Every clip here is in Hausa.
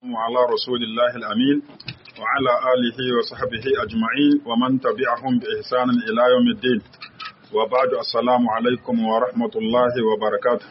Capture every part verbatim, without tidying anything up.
وعلى رسول الله الأمين وعلى آله وصحبه أجمعين ومن تبعهم بإحسان إلى يوم الدين وبعد السلام عليكم ورحمة الله وبركاته.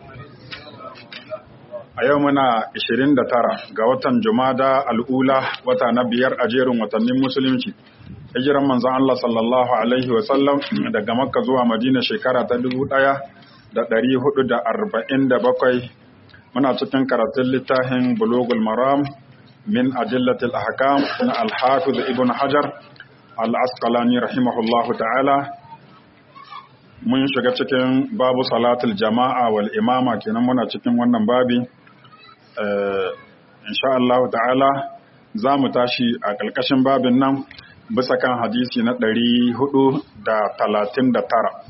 A yau muna ishirin da tara ga watan Jumada al'ula wata na biyar a jerin watannin Musulunci. Hijiran manzon Allah sallallahu Alaihi wasallam daga Makka zuwa Madina shekara ta dubu ɗaya da ɗari hudu da arba'in da bakwai. Muna cikin karatun littafin Bulugul Maram min Adillatil Ahkam na Al-Hafiz Ibn Hajar Al-Asqalani rahimahullahu ta'ala. Mun shiga cikin babu salatul jama'a wal imama kenan muna cikin wannan babi. Uh, insha Allah ta'ala za mu tashi a ƙarƙashin babin nan bisa kan hadisi na ɗari hudu da talatin da tara.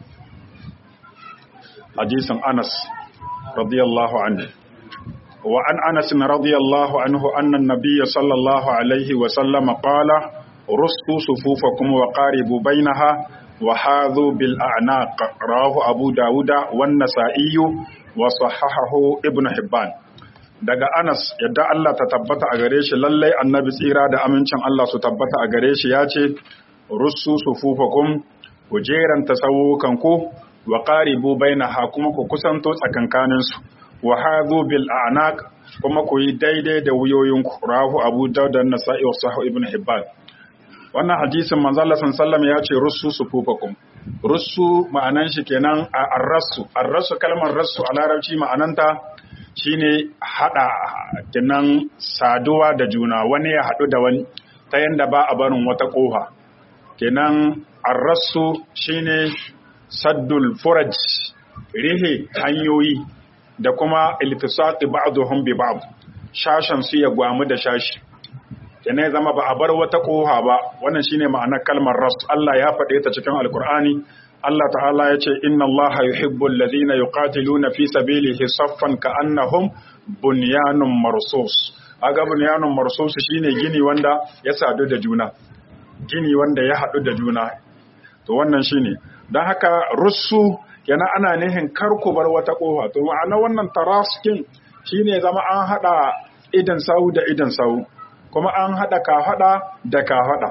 Hadisin Anas radiyallahu anhu. Wa an Anas radiyallahu anhu anna an-nabiy sallallahu alaihi wa sallam qala rustu sufufakum wa qaribu bainaha wa hadhu bil a'naq rawahu Abu Dawud wa an-Nasa'i wa sahahahu Ibn Hibban. Daga Anas yadda Allah ta tabbata a gare shi lallai annabi tsira da amincin Allah su tabbata a gare shi ya ce russu sufufakum ku jeranta sawukanku wa qaribu bainaha kuma ku kusanto tsakankanin su wa hadhu bil a'naq kuma ku yi daidai da wuyoyinku rahu Abu Dawud da Nasa'i wa Sahih Ibn Hibban. Wannan hadisin manzo Allah sallallahu alaihi wasallam ya ce russu sufufakum. Russu ma'anan shi kenan a arrasu arrasu kalmar rassu a larabci ma'ananta shine hada kinan saduwa da juna, wani ya hadu da wani ta yanda ba a barin wata kofa. Kenan arrasu shine saddul furaj, rihe hanyoyi da kuma iltisaqi ba'dhum bi ba'd, shashan su ya gwamu da shashi. Kenan zama ba a bar wata kofa ba, wannan shine ma'anar kalmar ras. Allah ya faɗe ta cikin Alkur'ani. Allah ta'ala ya ce inna Allah yuhibbul ladina yuqatiluna fi sabilihi saffan ka'annahum bunyanun marsus. Aga bunyanun marsus shine gini wanda ya sadu da juna, gini wanda ya haɗu da juna. To wannan shine. Dan haka russu yana ana nihin kar ku bar wata kofa. To ma'ana wannan taraskin shine zama an hada idan sau da idan sau, kuma an hada kafada da kafada.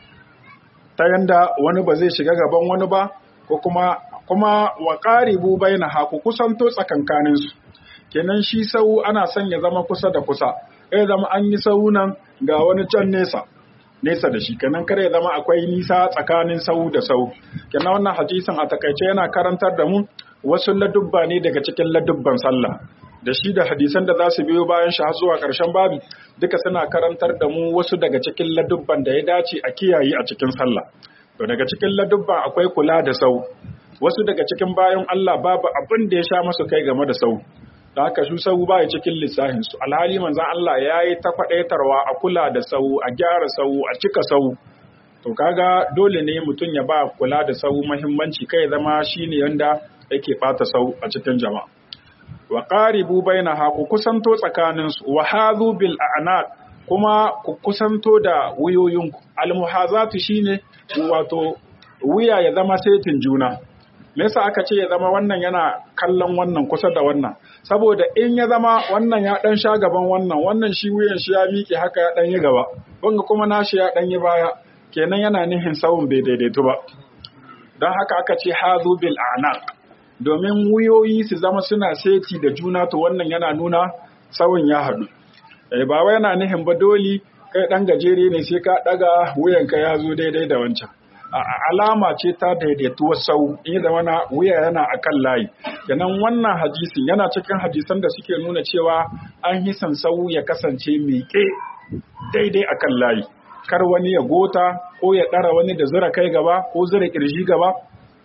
Ta yanda wani ba zai shiga gaban wani ba, ko kuma kuma wa qaribu bainaha ku kusanto tsakankanin su. Kenan shi sau ana son ya zama kusa da kusa, eh zama an yi sau nan ga wani can nesa nesa da shi, kenan kare zama akwai nisa tsakanin sau da sau. Kenan wannan hadisin a takaice yana karantar da mu wasu ladubba ne daga cikin ladubban sallah, da shi da hadisan da za su biyo bayan shi har zuwa ƙarshen babi duka suna karantar da mu wasu daga cikin ladubban da ya dace a kiyaye a cikin sallah. To daga cikin ladubban akwai kula da sau. Wasu daga cikin bayan Allah babu abin da ya sha masu kai game da sau. Da haka su sau ba ya cikin lissahin su. Alhali manzon Allah ya yi ta faɗaitarwa a kula da sau, a gyara sau, a cika sau. To kaga dole ne mutum ya ba kula da sau muhimmanci, kai zama shine yanda yake bata sau a cikin jama'a. Wa qaribu bainaha ku kusanto tsakanin su, wa hadhu bil a'naq kuma ku kusanto da wuyoyinku. Al-muhazatu shine wato wuya ya zama setin juna. Me yasa aka ce ya zama wannan yana kallon wannan kusa da wannan? Saboda in ya zama wannan ya dan sha gaban wannan, wannan shi wuyan shi ya miƙe haka ya dan yi gaba, wanga kuma nashi ya dan yi baya, kenan yana nihin sawun bai daidaito ba. Don haka aka ce hazu bil a'naq, domin wuyoyi su zama suna seti da juna, to wannan yana nuna sawun ya haɗu. Eh ba wai yana nihin ba dole kai ɗan gajere ne sai ka ɗaga wuyanka ya zo daidai da wancan. Alama ce ta daidaituwar sau, in zama na wuya yana a kan layi. Kenan wannan hadisin yana cikin hadisan da suke nuna cewa an hisan sau ya kasance miƙe daidai a kan layi. Kar wani ya gota ko ya ɗara wani da zura kai gaba ko zura ƙirji gaba.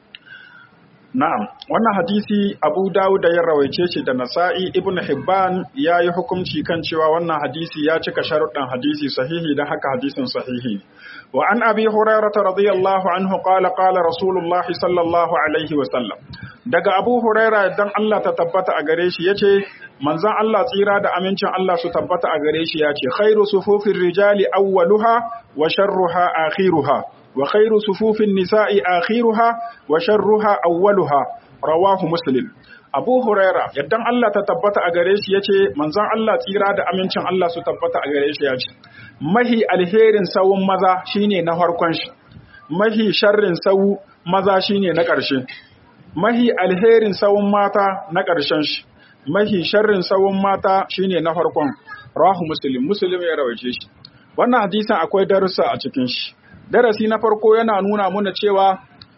Na'am, wannan hadisi Abu Dawud ya rawaice shi da Nasa'i. Ibn Hibban ya yi hukunci kan cewa wannan hadisi ya cika sharuɗan hadisi sahihi, don haka hadisin sahihi. Wa an Abi Hurairah radiyallahu anhu qala qala Rasulullah sallallahu alaihi wa sallam. Daga Abu Hurairah dan Allah ta tabbata a gare shi yace manzon Allah tsira da amincin Allah su tabbata a gare shi yace khairu sufufir rijali awwaluha wa sharruha akhiruha wa khairu sufufin nisa'i akhiruha wa sharruha awwaluha rawahu muslim. Abu Huraira yaddan Allah ta tabbata a gare shi yace manzon Allah tsira da amincin Allah su tabbata a gare shi yace mahi alherin sawun maza shine na farkon shi, mahi sharrin sawu maza shine na ƙarshe, mahi alherin sawun mata na ƙarshen shi, mahi sharrin sawun mata shine na farkon. Rawahu Muslim, Muslim ya rawaice shi. Wannan hadisin akwai darussa a cikin shi. Darasi na farko yana nuna mana cewa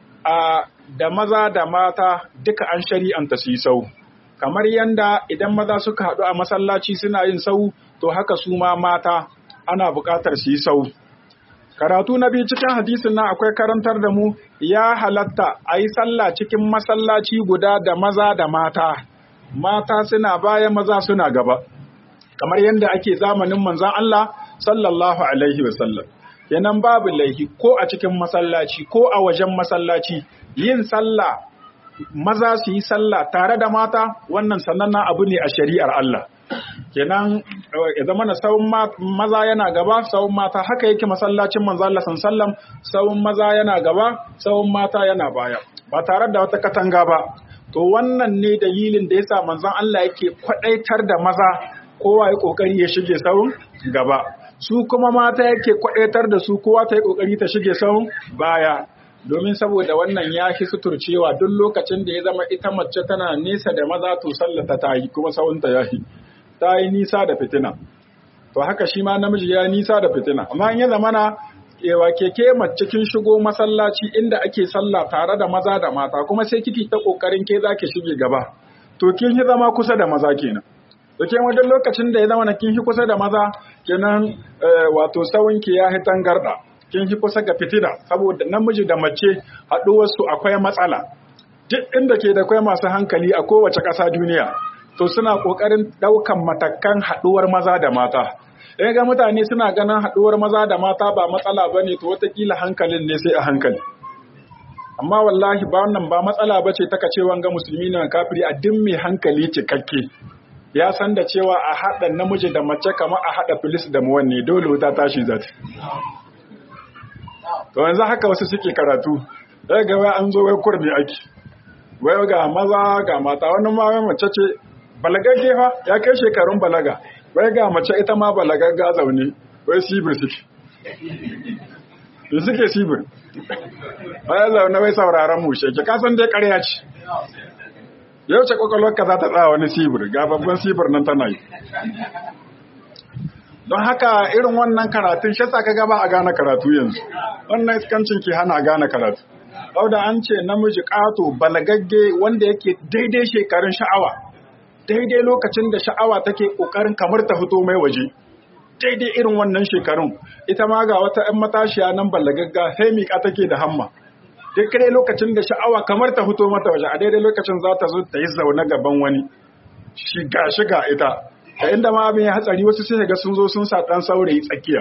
a da maza da mata duka an shari'anta su yi sau. Kamar yanda idan maza suka haɗu a masallaci suna yin sau, to haka su ma mata ana buƙatar su yi sau. Karatu na biyu cikin hadisin nan akwai karantar da mu ya halatta a yi sallah cikin masallaci guda da maza da mata. Mata suna baya, maza suna gaba. Kamar yadda ake zamanin manzon Allah sallallahu alaihi wasallam. Kenan babu laifi ko a cikin masallaci ko a wajen masallaci yin sallah, maza su yi sallah tare da mata, wannan sanannen abu ne a shari'ar Allah. Kenan ya zama na sawun maza yana gaba, sawun mata, haka yake masallacin manzon Allah sallallahu alaihi wasallam, sawun maza yana gaba, sawun mata yana baya, ba tare da wata katanga ba. To wannan ne dalilin da yasa manzon Allah yake kwadaitar da maza kowa ya kokari ya shige sahun gaba, su kuma mata yake kwadaitar da su kowa ta yi kokari ta shige sahun baya, domin saboda wannan ya fi suturcewa duk lokacin da ya zama ita mace tana nesa da maza to sallata ta yi kuma sahunta ya yi ta yi nisa da fitina. To haka shi ma namiji ya nisa da fitina, amma in ya zama na kewa keke mace kin shigo masallaci inda ake sallah tare da maza da mata, kuma sai kiki ta kokarin ke zaki shige gaba, to kin yi zama kusa da maza kenan. Da ke wajen lokacin da ya zama na kin fi kusa da maza kenan wato sawunki ya hi tangarda, kin fi kusa ga fitina, saboda namiji da mace haɗuwarsu akwai matsala. Duk inda ke da kwai masu hankali a kowace ƙasa duniya, to suna ƙoƙarin ɗaukan matakan haɗuwar maza da mata. In ga mutane suna ganin haɗuwar maza da mata ba matsala ba ne, to wataƙila hankalin ne sai a hankali. Amma wallahi ba wannan ba matsala ba ce ta kacewan ga musulmi na kafiri, a duk mai hankali cikakke. Ya san da cewa a haɗa namiji da mace kamar a haɗa filis da muwanne, dole wuta tashi zata. To yanzu haka wasu suke karatu, daga ga wai an zo wai kurmi ake, wai ga maza ga mata, wani ma wai mace ce balagagge fa ya kai shekarun balaga, wai ga mace ita ma balagagga zaune, wai sibir suke. Da suke sibir, wai zaune wai sauraron mushe, ki kasan dai ƙarya ce. Yau ce kwakwalwarka za ta tsaya wani sibir, ga babban sibir nan tana yi. Don haka irin wannan karatun shi sa ka gaba a gane karatu yanzu, wannan iskancin ke hana a gane karatu. Sau da an ce namiji ƙato balagagge wanda yake daidai shekarun sha'awa, daidai lokacin da sha'awa take ƙoƙarin kamar ta fito mai waje, daidai irin wannan shekarun, ita ma ga wata ‘yan matashiya nan balagagga sai miƙa take da hamma. Duk dai lokacin da sha'awa kamar ta fito mata waje, a daidai lokacin za ta zo ta yi zaune gaban wani, shiga shiga ita, ta inda ma abin ya hatsari wasu sai ga sun zo sun sa ɗan saurayi tsakiya.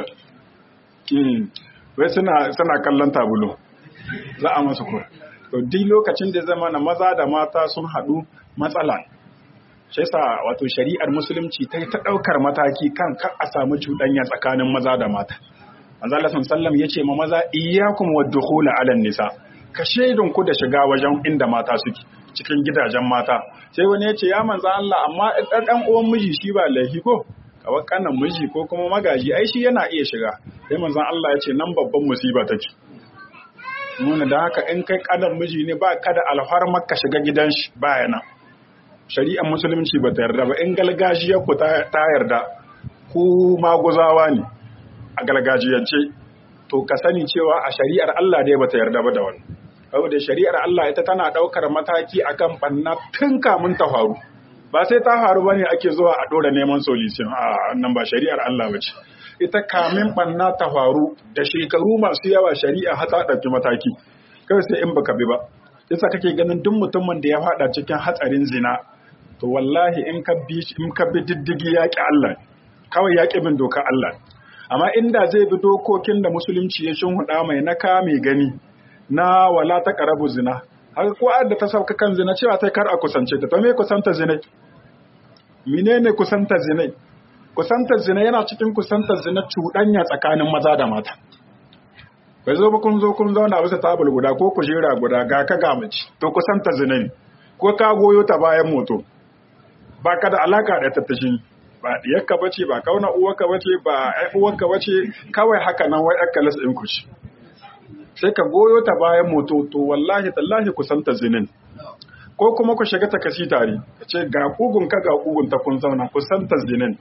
Wai suna kallon tabulo, za a masu kura. To duk lokacin da zama na maza da mata sun haɗu matsala. Shi yasa wato shari'ar musulunci ta yi ta ɗaukar mataki kan kar a samu cuɗanya tsakanin maza da mata. Manzo Allah sallallahu alaihi wasallam ya ce ma maza iyyakum wad-dukhula 'alan nisa. Ka shaidun ku da shiga wajen inda mata suke, cikin gidajen mata. Sai wani ya ce ya manzo Allah amma ɗan uwan miji shi ba laifi ko kawai kanan miji ko kuma magaji ai shi yana iya shiga. Sai manzo Allah ya ce nan babban musiba take. Nuna da haka in kai kanan miji ne ba kada alfarmar ka shiga gidan shi ba yana. Shari'ar musulunci ba ta yarda ba, in galgajiyar ku ta yarda ku maguzawa ne a galgajiyance, to ka sani cewa a shari'ar Allah dai ba ta yarda ba da wani. Saboda shari'ar Allah ita tana ɗaukar mataki akan ɓanna tun kamun ta faru, ba sai ta faru ba ne ake zuwa a ɗora neman solution, a nan ba shari'ar Allah ba ce. Ita kamin ɓanna ta faru da shekaru masu yawa shari'a har ta ɗauki mataki, kawai sai in baka bi ba. Yasa kake ganin duk mutumin da ya faɗa cikin hatsarin zina, to wallahi in ka bi in ka bi diddigi yaƙi Allah, kawai yaƙi bin doka Allah. Amma inda zai bi dokokin da musulunci ya shinhuɗa mai naka mai gani na wala ta ƙarabu zina, haka ko da ta sauka kan zina cewa ta kar a kusance ta, to me kusanta zina? Menene kusanta zina? Kusanta zina yana cikin kusanta zina cuɗanya tsakanin maza da mata. bai zo ba kun zo kun zauna bisa tabul guda ko kujera guda ga ka ga mace to kusanta zina ne, ko ka goyo ta bayan moto ba ka da alaka da tattashin, ba diyarka bace ba kauna uwarka bace ba ai uwarka bace, kawai haka nan wai akkalas din ku shi sai ka goyo ta bayan moto, to wallahi tallahi kusanta zinin. Ko kuma ku shiga ta kasi tare ka ce ga kugun ka ga kugun ta kun zauna kusanta zinin,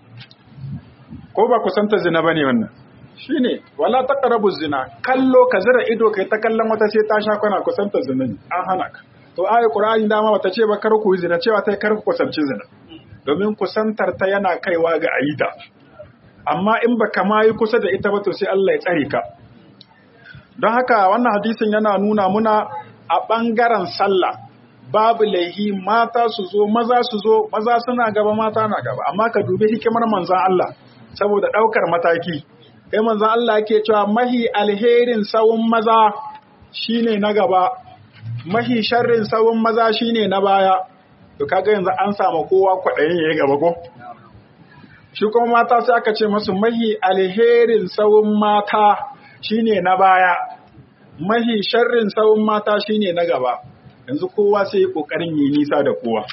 ko ba kusanta zina bane wannan shine wala taqrabu zina, kallo ka zira ido kai ta kallon wata sai ta sha kwana kusanta zinin an hana ka. To ayi qur'ani dama bata ce ba kar ku yi zina, cewa tai kar ku kusanci zina, domin kusantar ta yana kaiwa ga ayita, amma in baka ma yi kusa da ita ba to sai Allah ya tsare ka. Don haka wannan hadisin yana nuna muna a ɓangaren sallah babu laihi mata su zo maza su zo, maza suna gaba mata na gaba, amma ka dubi hikimar manzan Allah saboda ɗaukar mataki. Kai manzan Allah ke cewa mahi alherin sawun maza shine na gaba, mahi sharrin sawun maza shine na baya. To kaga yanzu an samu kowa kwaɗayin ya yi gaba ko? Shi kuma mata sai aka ce masu mahi alherin sawun mata shine na baya, mahi sharrin sawun mata shine na gaba. Yanzu kowa sai kokarin yi nisa da kowa.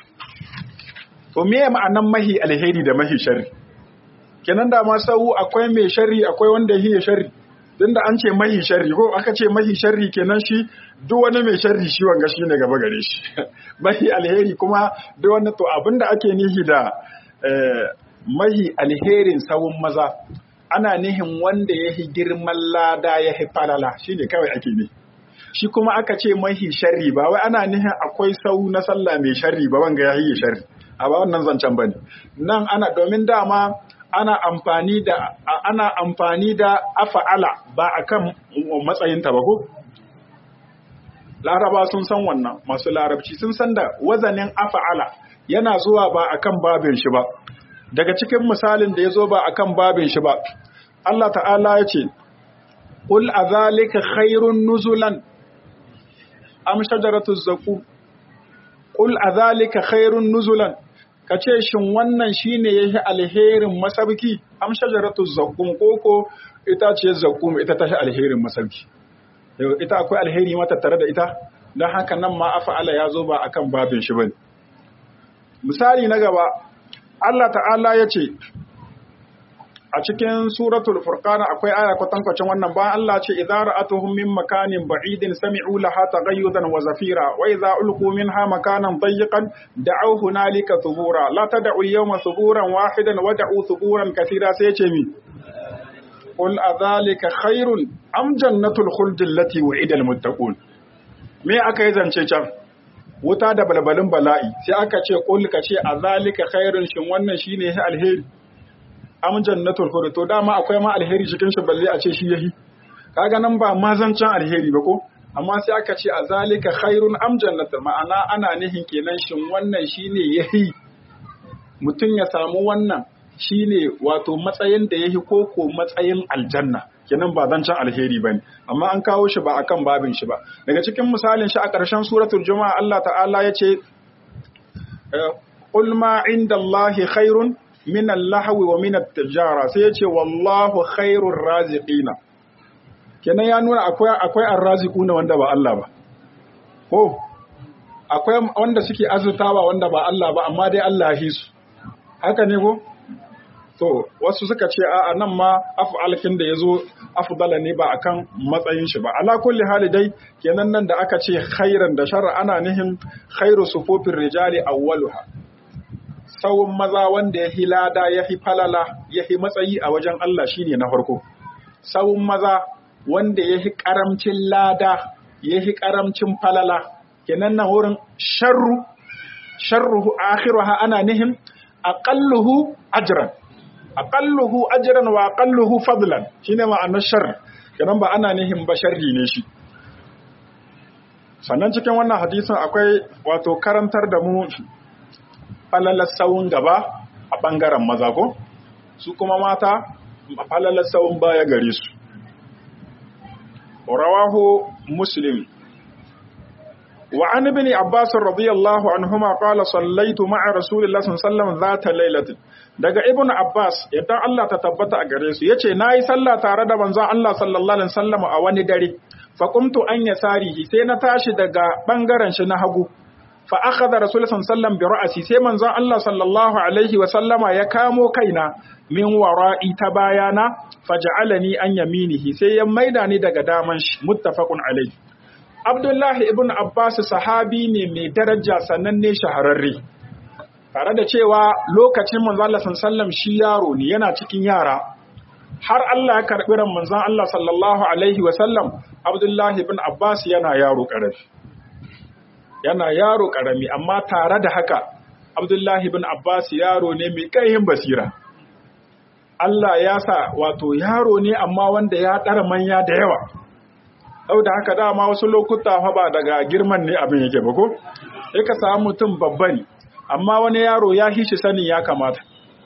To me ma'anan mahi alheri da mahi sharri? Kenan da ma sau akwai mai sharri akwai wanda hiya sharri. Dan da an ce mahi sharri ko aka ce mahi sharri kenan shi duk wani mai sharri shi wanga shine gaba gare shi. Mahi alheri kuma duk wani, to abinda ake nihi da mahi alherin sawun maza ana nihin wanda ya yi girman lada ya yi falala shi ne kawai ake ne. Shi kuma aka ce mahi sharri ba wai ana nihin akwai sau na sallah mai sharri ba wanga ya yi sharri, a ba wannan zancen ba ne. Nan ana domin dama ana amfani da ana amfani da afa'ala ba akan matsayinta ba ko? Laraba sun san wannan, masu larabci sun san da wazanin afa'ala yana zuwa ba akan babin shi ba. Daga cikin misalin da ya zo ba a kan babin shi ba, Allah ta'ala ya ce, ƙul a zalika khairun nuzulan, am shajaratu zaƙu, ƙul a zalika khairun nuzulan, ka ce shin wannan shi ne ya yi alherin masabki, am shajaratu zaƙun koko ita ce zaƙun ita ta shi alherin masabki. Ita akwai alheri mata tare da ita, don haka nan ma afa'ala ya zo ba a kan babin shi ba. Misali na gaba, Allah ta'ala ya ce a cikin suratul furqan akwai aya kwatankwacin wannan, ba Allah ce idza ra'atuhum min makanin ba'idin sami'u laha taghayyudan wa zafira wa idza ulqu minha makanan dayyiqan da'aw hunalika thubura la tad'u al-yawma thuburan wahidan wad'u thuburan katira, sai ce mi qul adhalika khairun am jannatul khuldi allati wa'ida al-muttaqun. Me aka yi zance can wuta da balbalin bala'i, sai aka ce ƙul ka ce a zalika khairun, shin wannan shi ne ya alheri am jannatul khuldi, to dama akwai ma alheri cikin shi balle a ce shi yahi, kaga nan ba ma zancen alheri ba ko, amma sai aka ce a zalika khairun am jannatul, ma'ana ana nihin kenan shin wannan shi ne yahi, mutum ya samu wannan shi ne wato matsayin da yahi ko ko matsayin aljanna, kenan ba zancen alheri ba ne, amma an kawo shi ba akan babin shi ba. Daga cikin misalin shi a ƙarshen suratul Juma'a Allah ta'ala ya ce qul ma inda Allahi khairun min al-lahwi wa min at-tijara, sai ya ce wallahu khairur raziqina. Kenan ya nuna akwai akwai ar-raziquna wanda ba Allah ba, ko akwai wanda suke azutawa wanda ba Allah ba, amma dai Allah ya su, haka ne ko? To wasu suka ce a nan ma af'alkin da yazo afdala ne ba akan matsayin shi ba. Ala kulli hali dai kenan nan da aka ce khairan da shar'a ana nihin khairu sufufin rijali awwaluha, sawun maza wanda yahi lada yahi falala yahi matsayi a wajen Allah shine na farko. Sawun maza wanda yahi karamcin lada yahi karamcin falala, kenan nan wurin sharru sharruhu akhiruha ana nihin aqalluhu ajran, aqalluhu ajran wa aqalluhu fadlan, shine ma'anar sharr, kenan ba ana nihin ba sharri ne shi. Sannan cikin wannan hadisin akwai wato karantar da mu falalar sawun gaba a bangaren maza ko, su kuma mata falalar sawun baya gare su. Rawahu Muslim, wa an ibn Abbas radiyallahu anhuma qala sallaitu ma'a rasulillahi sallallahu alaihi wasallam zata lailatin. Daga ibn Abbas yadda Allah ta tabbata a gare su yace nayi sallah tare da manzon Allah sallallahu alaihi wasallam a wani dare fa qumtu an yasarihi sai na tashi daga bangaren shi na hagu fa akhadha rasulullahi sallallahu alaihi wasallam bi ra'si sai manzon Allah sallallahu alaihi wasallama ya kamo kaina min wara'i ta bayana faj'alani an yaminihi sai ya maida ni daga daman shi muttafaqun alaihi. Abdullahi ibn Abbas sahabi ne mai daraja sananne shahararre tare da cewa lokacin manzon Allah sallallahu alaihi wasallam shi yaro ne yana cikin yara har Allah ya karbi ran manzon Allah sallallahu alaihi wasallam Abdullahi ibn Abbas yana yaro karami yana yaro karami amma tare da haka Abdullahi ibn Abbas yaro ne mai kaihin basira. Allah ya sa wato yaro ne amma wanda ya ɗara manya da yawa. Sau da haka dama wasu lokuta fa ba daga girman ne abin yake ba ko? Sai ka samu mutum babba ne, amma wani yaro ya hishi sanin ya kamata.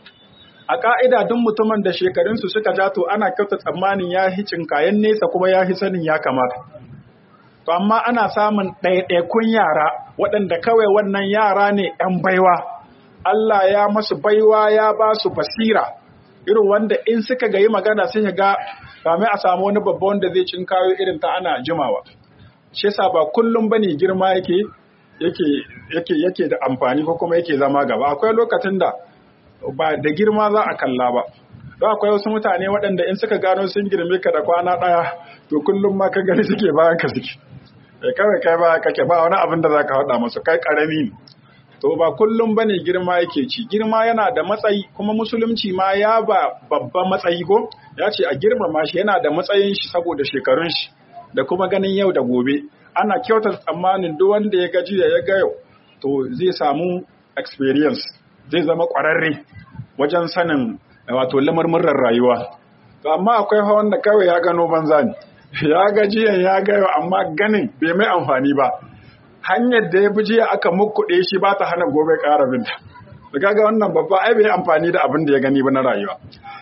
A ƙa'ida duk mutumin da shekarunsu suka ja to ana kyauta tsammanin ya hicin kayan nesa kuma ya hi sanin ya kamata. To amma ana samun ɗaiɗaikun yara waɗanda kawai wannan yara ne ‘yan baiwa. Allah ya masu baiwa ya ba su basira. Irin wanda in suka gayi magana sai ga kamar a samu wani babba wanda zai cin kayo irin ta ana jimawa. Shi yasa ba kullum bane girma yake yake yake yake da amfani ko kuma yake zama gaba. Akwai lokacin da ba da girma za a kalla ba. Don akwai wasu mutane waɗanda in suka gano sun girme ka da kwana ɗaya to kullum ma ka gani suke bayan ka suke. Kai kawai kai ba kake ba wani abin da zaka faɗa musu kai karami ne. To ba kullum bane girma yake ci, girma yana da matsayi kuma musulunci ma ya ba babban matsayi ko ya ce a girmama shi yana da matsayin shi saboda shekarun shi da kuma ganin yau da gobe. Ana kyauta tsammanin duk wanda ya gaji da ya ga yau to zai samu experience, zai zama ƙwararre wajen sanin wato lamarmuran rayuwa. To amma akwai wanda kawai ya gano banza ne, ya gajiyan ya ga yau amma ganin bai mai amfani ba. Hanyar da ya bi jiya aka mukkuɗe shi ba ta hana gobe ƙara binta. Da kaga wannan babba ai bai amfani da abin da ya gani ba na rayuwa.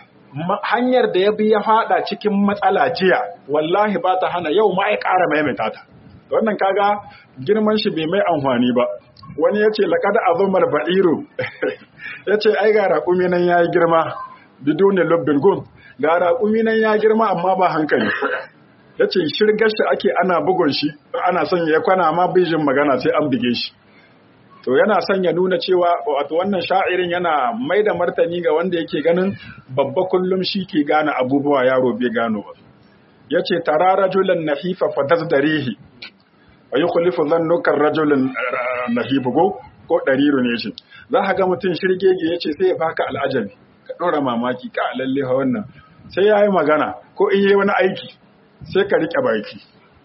Hanyar da ya bi ya faɗa cikin matsala jiya wallahi ba ta hana yau ma ai ƙara maimaita ta. Wannan kaga girman shi bai mai amfani ba. Wani ya ce laƙada azumar ba'iru ya ce ai ga raƙumi nan ya yi girma biduni lubbin gun ga raƙumi nan ya girma amma ba hankali. Ya ce shirgar shi ake ana bugun shi ana son ya kwana ma bijin magana sai an bige shi. To yana son ya nuna cewa wato wannan sha'irin yana mai da martani ga wanda yake ganin babba kullum shi ke gane abubuwa yaro bai gano ba. Ya ce tara rajulan nahifa fa tasdarihi wa yukhlifu dhannuka rajulan nahifa go ko dariru ne shi. Za ka ga mutum shirgege ya ce sai ya baka al'ajabi ka dora mamaki ka lalle ha wannan sai yayi magana ko in yayi wani aiki sai ka riƙe baki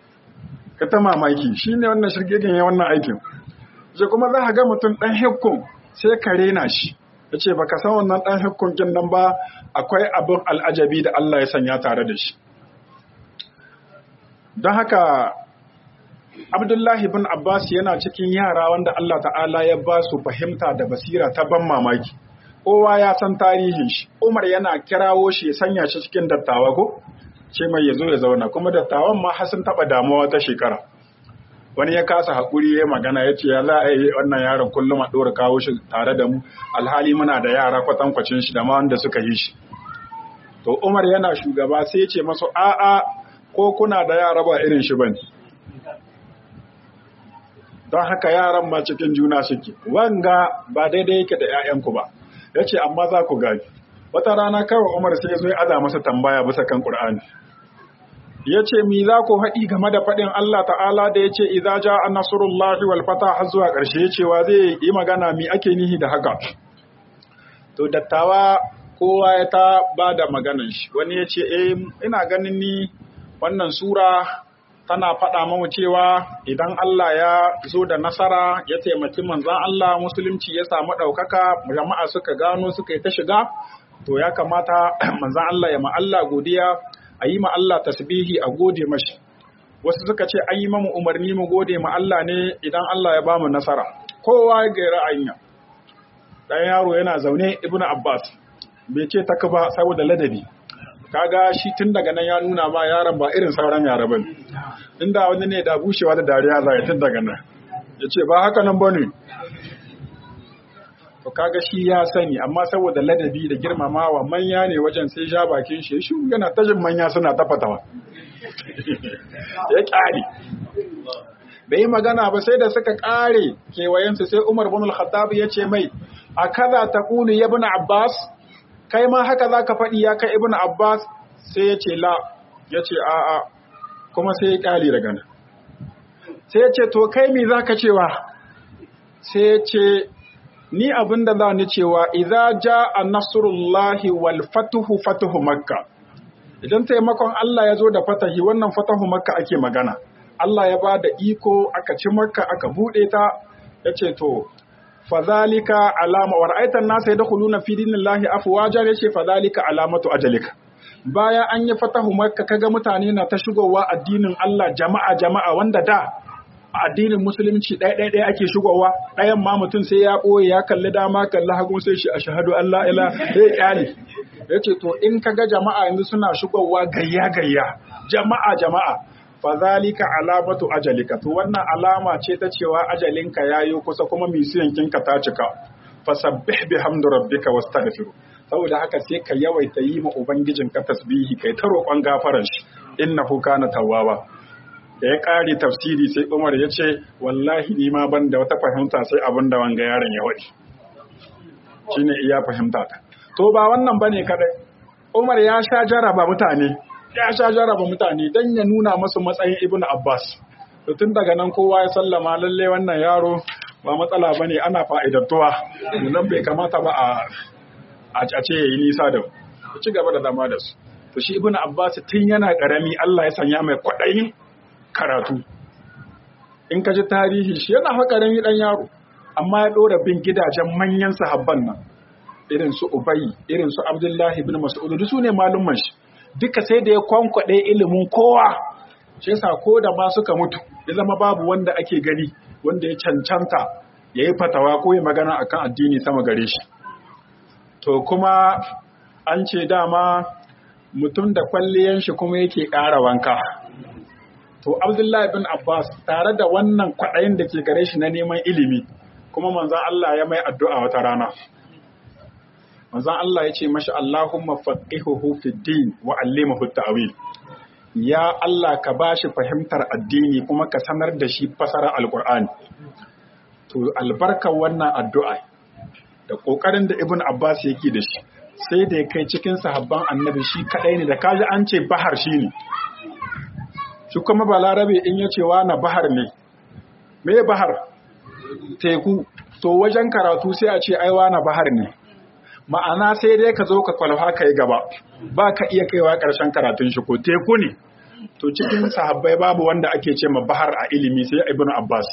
ka ta mamaki shi ne wannan shirgegen ya wannan aikin sai kuma za ka ga mutum ɗan hikkun sai ka rena shi ya ce ba ka san wannan ɗan hikkun kin nan ba akwai abin al'ajabi da Allah ya sanya tare da shi. Don haka Abdullahi bin Abbas yana cikin yara wanda Allah ta'ala ya ba su fahimta da basira ta ban mamaki. Kowa ya san tarihin shi, Umar yana kirawo shi ya sanya shi cikin dattawa ko? Ce mai ya zo ya zauna kuma dattawan ma har sun taɓa damuwa ta shekara. Wani ya kasa haƙuri ya magana ya ce ya za a yi wannan yaron kullum a ɗora kawo shi tare da mu alhali muna da yara kwatankwacin shi da ma wanda suka yi shi. To Umar yana shugaba sai ya ce masu a'a ko kuna da yara ba irin shi bane. Don haka yaran ma cikin juna suke. Wanga ba daidai yake da 'ya'yanku ba. Ya ce amma za ku gaji. Wata rana kawai Umar sai ya zo ya aza masa tambaya bisa kan Qur'ani. Ya ce mi za ku haɗi game da faɗin Allah ta'ala da ya ce idza ja'a nasrullahi wal fatah har zuwa ƙarshe ya ce wa zai yi magana mi ake nihi da haka. To dattawa kowa ya ta ba da maganan shi. Wani ya ce eh ina ganin ni wannan sura tana faɗa mamu cewa idan Allah ya zo da nasara ya taimaki manzon Allah musulunci ya samu ɗaukaka jama'a suka gano suka yi ta shiga to ya kamata manzan Allah ya ma'alla godiya a yi ma'alla tasbihi a gode mashi. Wasu suka ce an yi mamu umarni mu gode ma'alla ne idan Allah ya bamu nasara. Kowa ya gaira anya. Ɗan yaro yana zaune Ibn Abbas bai ce ta ba saboda ladabi. Kaga shi tun daga nan ya nuna ma yaron ba irin sauran yara bane. Inda wani ne da bushewa da dariya za ya tun daga nan. yace ba haka nan bane to kaga shi ya sani amma saboda ladabi da girmamawa manya ne wajen sai ja bakin shi shi yana tajin manya suna tafatawa ya kare bai magana ba sai da suka kare kewayensu sai Umar bin al-Khattab ya ce mai akaza taqulu ya ibn Abbas kai ma haka zaka faɗi ya kai ibn Abbas sai ya ce la ya ce a a kuma sai ya kare daga nan sai ya ce to kai me zaka cewa sai ya ce ni abinda za ni cewa idza jaa nasrullahi wal fatuhu fatuhu makka idan taimakon Allah ya zo da fatahi wannan fatahu makka ake magana Allah ya ba da iko aka ci makka aka bude ta yace to fadhalika alama wa ra'aitan nasa yadkhuluna fi dinillahi afwaja yace fadhalika alamatu ajalika bayan an yi fatahu makka kaga mutane na ta shigowa addinin Allah jama'a jama'a wanda da addinin musulunci ɗaya ɗaya ɗaya ake shigowa ɗayan ma mutum sai ya ɓoye ya kalli dama kalli hagu sai shi ashhadu an la ilaha sai kyale yace to in kaga jama'a yanzu suna shigowa gayya gayya jama'a jama'a fadhalika alamatu ajalika to wannan alama ce ta cewa ajalinka yayi kusa kuma misiyankinka ta cika fasabbih bihamdi rabbika wastaghfiru saboda haka sai ka yawaita yi ma ubangijinka tasbihi kai ta roƙon gafaran shi innahu kana tawwaba da ya ƙare tafsiri sai Umar ya ce wallahi ni ma ban da wata fahimta sai abin da wanga yaron ya waɗi shine iya fahimta ta to ba wannan bane kadai Umar ya sha jaraba mutane ya sha jaraba mutane dan ya nuna masu matsayin Ibn Abbas to tun daga nan kowa ya sallama lalle wannan yaro ba matsala bane ana fa'idantuwa nan bai kamata ba a a ce yayi nisa da ku ci gaba da zama da su to shi Ibn Abbas tun yana karami Allah ya sanya mai kwaɗayin karatu in ka ji tarihi shi yana hakarin yi ɗan yaro amma ya ɗora bin gidajen manyan sahabban nan irin su Ubayy irin su Abdullahi bin Mas'ud duk su ne malumman shi duka sai da ya kwankwaɗe ilimin kowa shi yasa ko da ma suka mutu ya zama babu wanda ake gani wanda ya cancanta ya yi fatawa ko ya magana akan addini sama gare shi to kuma an ce dama mutum da kwalliyan shi kuma yake ƙara wanka to Abdullahi bin Abbas tare da wannan kwaɗayin da ke gare shi na neman ilimi kuma manzon Allah ya mai addu'a wata rana manzon Allah ya ce mashi Allahumma faqihuhu fid din wa allimhu ta'wil ya Allah ka bashi fahimtar addini kuma ka sanar da shi fasara alqur'ani to albarkar wannan addu'a da kokarin da Ibn Abbas yake da shi sai da ya kai cikin sahabban annabi shi kadai ne da kaji an ce bahar shi ne shi kuma balarabe in ya ce na bahar ne me bahar teku to wajen karatu sai a ce ai na bahar ne ma'ana sai dai ka zo ka kwalfa ka yi gaba ba ka iya kaiwa ƙarshen karatun shi ko teku ne to cikin sahabbai babu wanda ake ce ma bahar a ilimi sai Ibn Abbas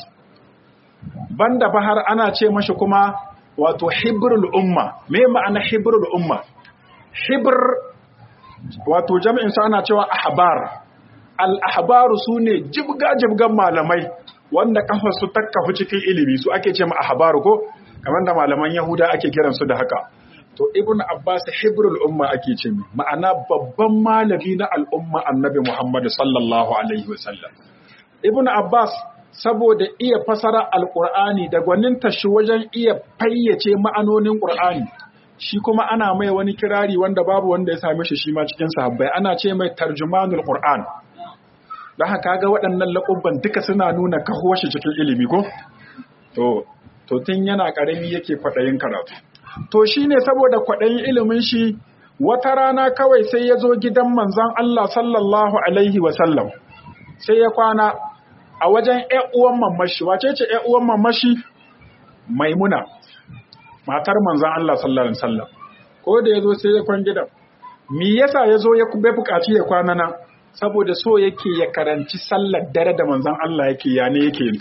banda bahar ana ce mashi kuma wato hibrul umma me ma'ana hibrul umma hibr wato jami'in sa ana cewa ahbar al-ahbaru sune jibga-jibgan malamai wanda kafar su takkafu cikin ilimi su ake ce ma ahbaru ko kamar da malaman Yahuda ake kiran su da haka to Ibn Abbas hibrul umma ake ce mai ma'ana babban malami na al'umma Annabi Muhammad sallallahu alaihi wasallam Ibn Abbas saboda iya fasara alqur'ani da gwaninta shi wajen iya fayyace ma'anonin qur'ani shi kuma ana mai wani kirari wanda babu wanda ya same shi shi ma cikin sahabbai ana ce mai tarjumanul qur'an don haka ga waɗannan laƙubban duka suna nuna kaho shi cikin ilimi ko? To, to tun yana ƙarami yake kwaɗayin karatu. To shi ne saboda kwaɗayin ilimin shi wata rana kawai sai ya zo gidan manzan Allah sallallahu Alaihi wasallam sai ya kwana a wajen ‘yan'uwan mamashi. Wace ce ‘yan'uwan mamashi? Maimuna, matar manzan Allah sallallahu Alaihi wasallam. Ko da ya zo sai ya kwan gidan. Me yasa ya zo ya buƙaci ya kwana nan? Saboda so yake ya karanci sallar dare da manzon Allah yake ya ne yake yin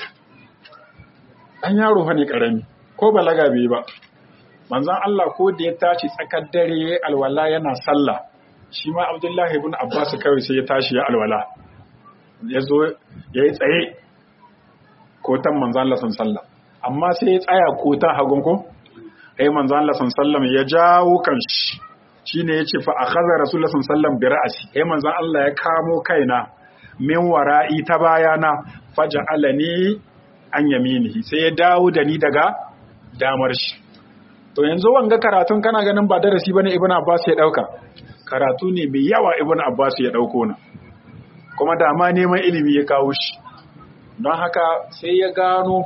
an yaro fa ne karami ko balaga bai ba manzon Allah ko da ya tashi tsakar dare alwala yana sallah shi ma Abdullahi ibn Abbas kawai sai ya tashi ya alwala ya zo ya yi tsaye kotan manzon Allah sallallahu amma sai ya tsaya kotan hagun ko ai manzon Allah sallallahu ya jawo kanshi shine yace fa akhadha rasulullah sallallahu alaihi wasallam bi ra'si eh manzon Allah ya kamo kaina min wara'i ta bayana faj'alani an yaminihi sai ya dawo da ni daga damar shi. To yanzu wanga karatun kana ganin ba darasi bane Ibn Abbas ya dauka, karatu ne mai yawa Ibn Abbas ya dauko na, kuma da ma neman ilimi ya kawo shi. Don haka sai ya gano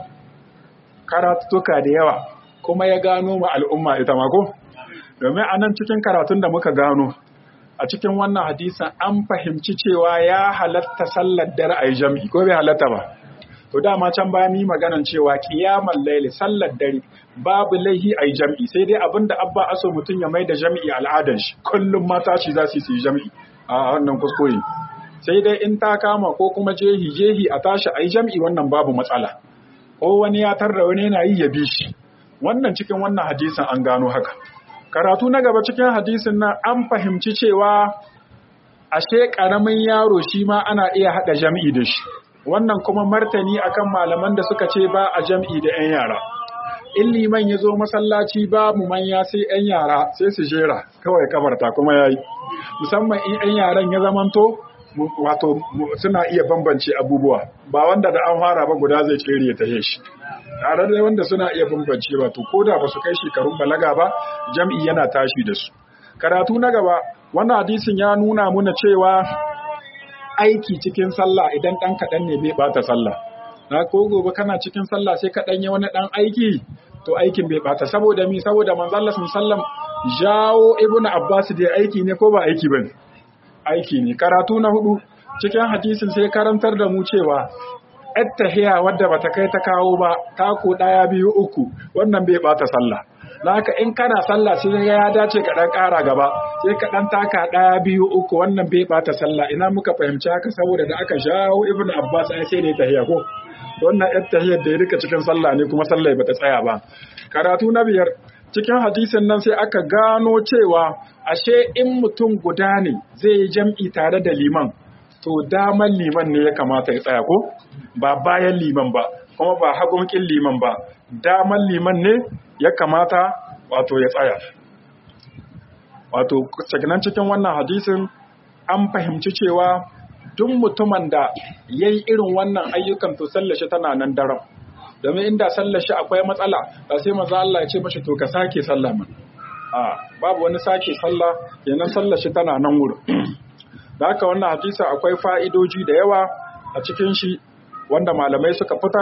karatuka da yawa, kuma ya gano ma al'umma ita mako. Domin a nan cikin karatun da muka gano a cikin wannan hadisan an fahimci cewa ya halatta sallar dare a yi jam'i ko bai halatta ba. To dama can bayan yi maganan cewa kiyamar laili sallar dare babu laihi a yi jam'i, sai dai abinda abba aso mutum ya mai da jam'i al'adar shi, kullum mata shi za su yi jam'i a wannan kuskure. Sai dai in ta kama ko kuma jehi jehi a tashi a yi jam'i, wannan babu matsala. Ko wani ya tarda wani yana yi ya bi shi. Wannan cikin wannan hadisin an gano haka. Karatu na gaba cikin hadisin nan an fahimci cewa ashe ƙaramin yaro shi ma ana iya haɗa jam'i da shi. Wannan kuma martani akan malaman da suka ce ba a jam'i da 'yan yara. In liman ya zo masallaci ba mu manya sai 'yan yara sai su jera kawai kabarta kuma ya yi. Musamman in 'yan yaran ya zamanto wato suna iya bambance abubuwa, ba wanda da an fara ba guda zai tsere ya tahe shi. Tare da wanda suna iya bambance ba, to ko da ba su kai shekarun balaga ba, jam'i yana tashi da su. Karatu na gaba, wannan hadisin ya nuna muna cewa aiki cikin sallah idan ɗan kaɗan ne bai ɓata sallah. Na ko gobe kana cikin sallah sai ka ɗanye wani ɗan aiki, to aikin bai ɓata. Saboda mi, saboda manzon Allah sallam jawo Ibn Abbas da aiki ne ko ba aiki bane? Aiki ne. Karatu na hudu cikin hadisin sai karantar da mu cewa attahiya wadda bata kai ta kawo ba, tako ɗaya biyu uku, wannan bai ɓata sallah. Na haka in kana sallah sai ya dace ka ɗan ƙara gaba, sai ka ɗan taka ɗaya biyu uku, wannan bai ɓata sallah. Ina muka fahimci haka saboda da aka jawo Ibn Abbas ai sai da tahiya ko? Wannan ɗan tahiyar da ya rika cikin sallah ne kuma sallah bata tsaya ba. Karatu na biyar cikin hadisin nan sai aka gano cewa ashe in mutum guda ne zai yi jam'i tare da liman, to daman liman ne ya kamata ya tsaya ko? Ba bayan liman ba, kuma ba hagunkin liman ba, daman liman ne ya kamata wato ya tsaya. Wato cikin cikin wannan hadisin an fahimci cewa duk mutumin da ya yi irin wannan ayyukan to sallashi tana nan daram. Domin inda sallashi akwai matsala, ba sai maza Allah ya ce mashi to ka sake sallah man. A babu wani sake sallah, kenan sallashi tana nan wurin. Da haka wannan hadisa akwai fa'idoji da yawa a cikin shi wanda malamai suka fitar.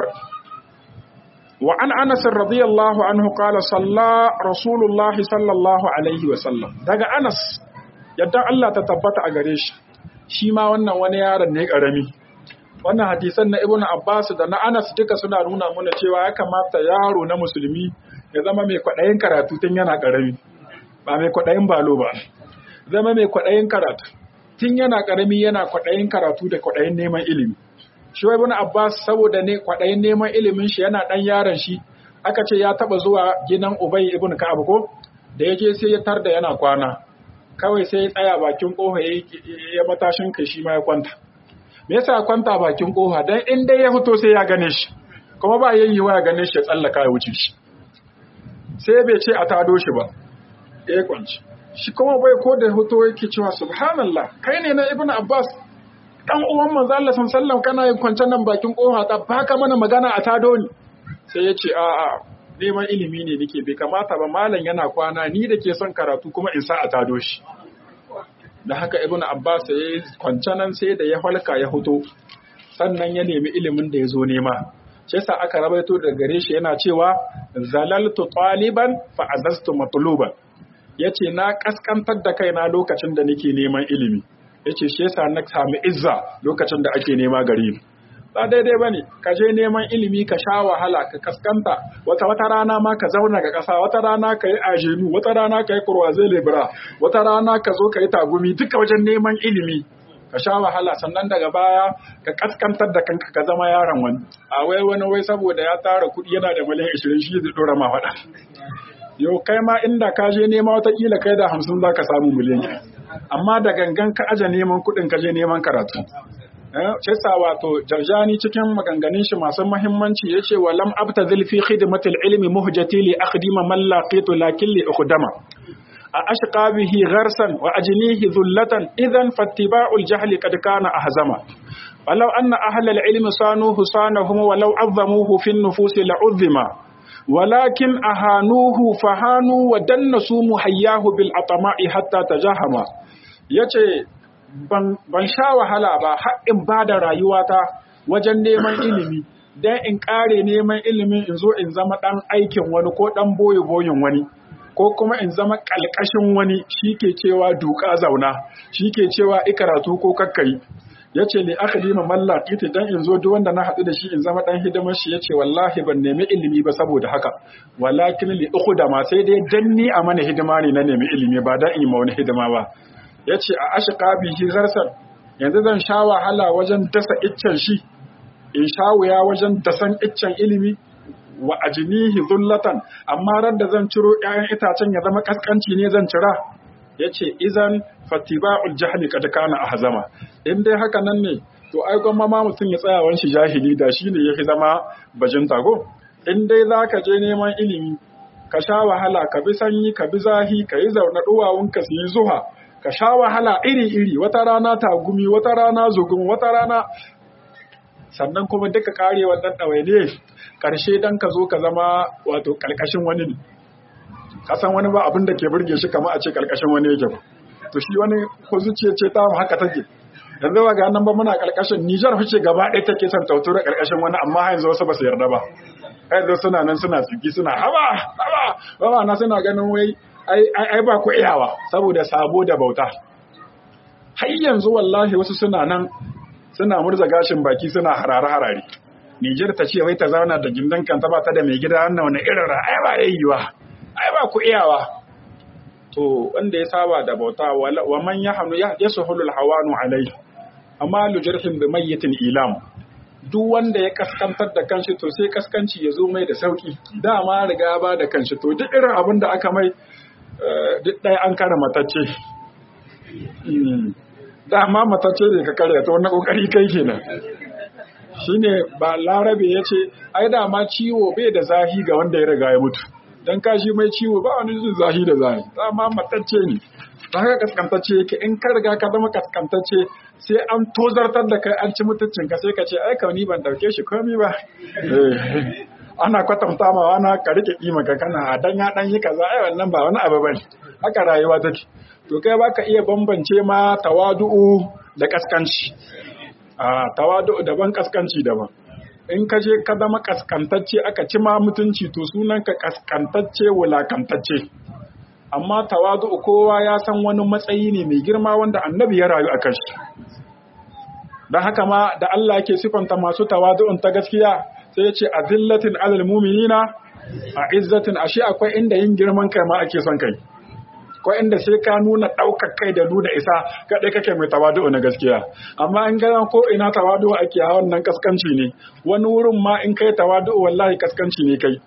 Wa an Anas radiyallahu anhu qala salla Rasulullahi sallallahu alaihi wa sallam. Daga Anas yadda Allah ta tabbata a gare shi. Shi ma wannan wani yaron ne karami. Wannan hadisan na Ibn Abbas da na Anas duka suna nuna mana cewa ya kamata yaro na musulmi ya zama mai kwaɗayin karatu tun yana karami. Ba mai kwaɗayin balo ba. Zama mai kwaɗayin karatu. Tun yana karami yana kwaɗayin karatu da kwaɗayin neman ilimi. Shi Ibn Abbas saboda ne kwaɗayin neman ilimin shi yana ɗan yaron shi, aka ce ya taɓa zuwa gidan Ubay ibn Ka'ab ko, da ya je sai ya tarda yana kwana, kawai sai ya tsaya bakin ƙofa ya matashin kai shi ma ya kwanta. Me yasa ya kwanta bakin ƙofa? Dan in dai ya fito sai ya gane shi, kuma ba yayi wa ya gane shi ya tsallaka ya wuce shi. Sai bai ce a tado shi ba, ya kwanci. Shi kuma bai ko da fito yake cewa subhanallah, kai ne na Ibn Abbas, dan uwan manzo Allah sallallahu kana yin kwancen nan bakin kofa ta baka mana magana a tado ni. Sai ya ce a a neman ilimi ne nake, bai kamata ba, malam yana kwana, ni da ke son karatu kuma in sa a tado shi. Da haka Ibn Abbas ya yi kwancenan sai da ya halka ya fito, sannan ya nemi ilimin da ya zo nema. Sai sa aka rabaito da gare shi yana cewa zalaltu taliban fa azastu matluban. Yace na kaskantar da kaina lokacin da nake neman ilimi. Yace shi yasa na sami izza lokacin da ake nema gari ni. Ba daidai bane ka je neman ilimi ka sha wahala ka kaskanta, wata wata rana ma ka zauna ga kasa, wata rana ka yi ajenu, wata rana ka yi kurwaze lebra, wata rana ka zo ka yi tagumi, duka wajen neman ilimi ka sha wahala, sannan daga baya ka kaskantar da kanka ka zama yaron wani. A wai wani wai saboda ya tara kuɗi yana da miliyan ashirin shi zai dora ma faɗa. Yau kai ma inda ka je nema watakila kai da hamsin za ka samu miliyan, amma da gangan ka aje neman kuɗin ka je neman karatu. Cesa wato Jarjani cikin maganganun shi masu muhimmanci ya ce wa lam abtazil fi khidmatil ilmi muhjati li akhdima man laqitu lakin li ukhdama a ashqa bihi gharsan wa ajnihi dhullatan idan fattiba'ul jahli qad kana ahzama walau anna ahlal ilmi sanuhu sanahum walau azzamuhu fin nufusi la'uzzima walakin ahanuhu fahanu wa dannasu muhayyahu bil atama'i hatta tajahama. Yace ban ban sha wahala ba har in bada rayuwata wajen neman ilimi dan in kare neman ilimin in zo in zama dan aikin wani ko dan boye boyin wani ko kuma in zama kalkashin wani shike cewa duka zauna shike cewa ikaratu ko kakkai. Yace li akhdima mallaki ta dan in zo duk wanda na hadu da shi in zama dan hidimar shi. Yace wallahi ban nemi ilimi ba saboda haka, walakin li ukhdama sai dai danni a mana hidima ne na nemi ilimi ba dan in ma wani hidima ba. Yace a ashqa bihi zarsan, yanzu zan sha wahala wajen dasa iccen shi, in sha wuya wajen dasan iccen ilimi, wa ajnihi dhullatan, amma ran da zan ciro ƴaƴan itacen ya zama kaskanci ne zan cira. Yace izan fatiba'ul jahli kad kana ahzama, in dai haka nan ne to ai gwamma ma mutum ya tsaya wani shi jahili da shine yake zama bajinta go. In dai zaka je neman ilimi ka sha wahala, ka bi sanyi ka bi zahi, ka yi zauna duwawun ka su yi zuha, ka sha wahala iri iri, wata rana tagumi, wata rana zugun, wata rana sannan kuma duka kare wannan ɗawainiye ƙarshe dan ka zo ka zama wato ƙarƙashin wani ne. Kasan wani ba abin da ke burge shi kama a ce ƙarƙashin wani yake ba, to shi wani ko zuciya ce ta haka take. Yanzu ba ga nan ba muna ƙarƙashin Nijar fice gaba ɗaya take son tautura ƙarƙashin wani, amma yanzu wasu ba su yarda ba. Yanzu suna nan suna tsiki suna haba haba haba na suna ganin wai ai ai ba ku iyawa saboda sabo da bauta. Har yanzu wallahi wasu suna nan suna murza gashin baki suna harare harare. Nijar ta ce wai ta zauna da gindan kanta ba ta da mai gida wannan wani irin ra'ayi ba yayyuwa. Ai ba ku iyawa. To wanda ya saba da bauta wa man yahnu yasuhulu alhawanu alai amma lu jarhin bi mayyitin ilam. Duk wanda ya kaskantar da kanshi to sai kaskanci ya zo mai da sauki. Dama riga ba da kanshi to duk irin abin da aka mai duk ɗaya an kare matacce. Dama matacce ne ka karya to wannan kokari kai kenan. Shine ba larabe yace ai dama ciwo bai da zahi ga wanda ya riga ya mutu. Dan kashi mai ciwo ba wani jin zahi da zahi, dama matacce ne. Ta haka kaskantacce yake, in ka riga ka zama kaskantacce sai an tozartar da kai an ci mutuncin ka sai ka ce ai kauni ban dauke shi komai ba. Ana kwatanta ma wani ka rike kima ka kana dan ya dan yi kaza ai wannan ba wani abu bane. Haka rayuwa take. To kai baka iya bambance ma tawadu'u da kaskanci. Ah tawadu'u daban kaskanci daban. In ka je ka zama kaskantacce aka ci ma mutunci to sunanka kaskantacce wulakantacce. Amma tawadu kowa ya san wani matsayi ne mai girma wanda annabi ya rayu a kan shi. Don haka ma da Allah yake sifanta masu tawadu'un ta gaskiya sai ya ce azillatin alal mu'minina a izzatin, ashe akwai inda yin girman kai ma ake son kai. Akwai inda sai ka nuna ɗaukar kai da nuna isa kaɗai kake mai tawadu'u na gaskiya. Amma in ga ko ina tawadu'u ake a wannan kaskanci ne, wani wurin ma in kai tawadu'u wallahi kaskanci ne kai.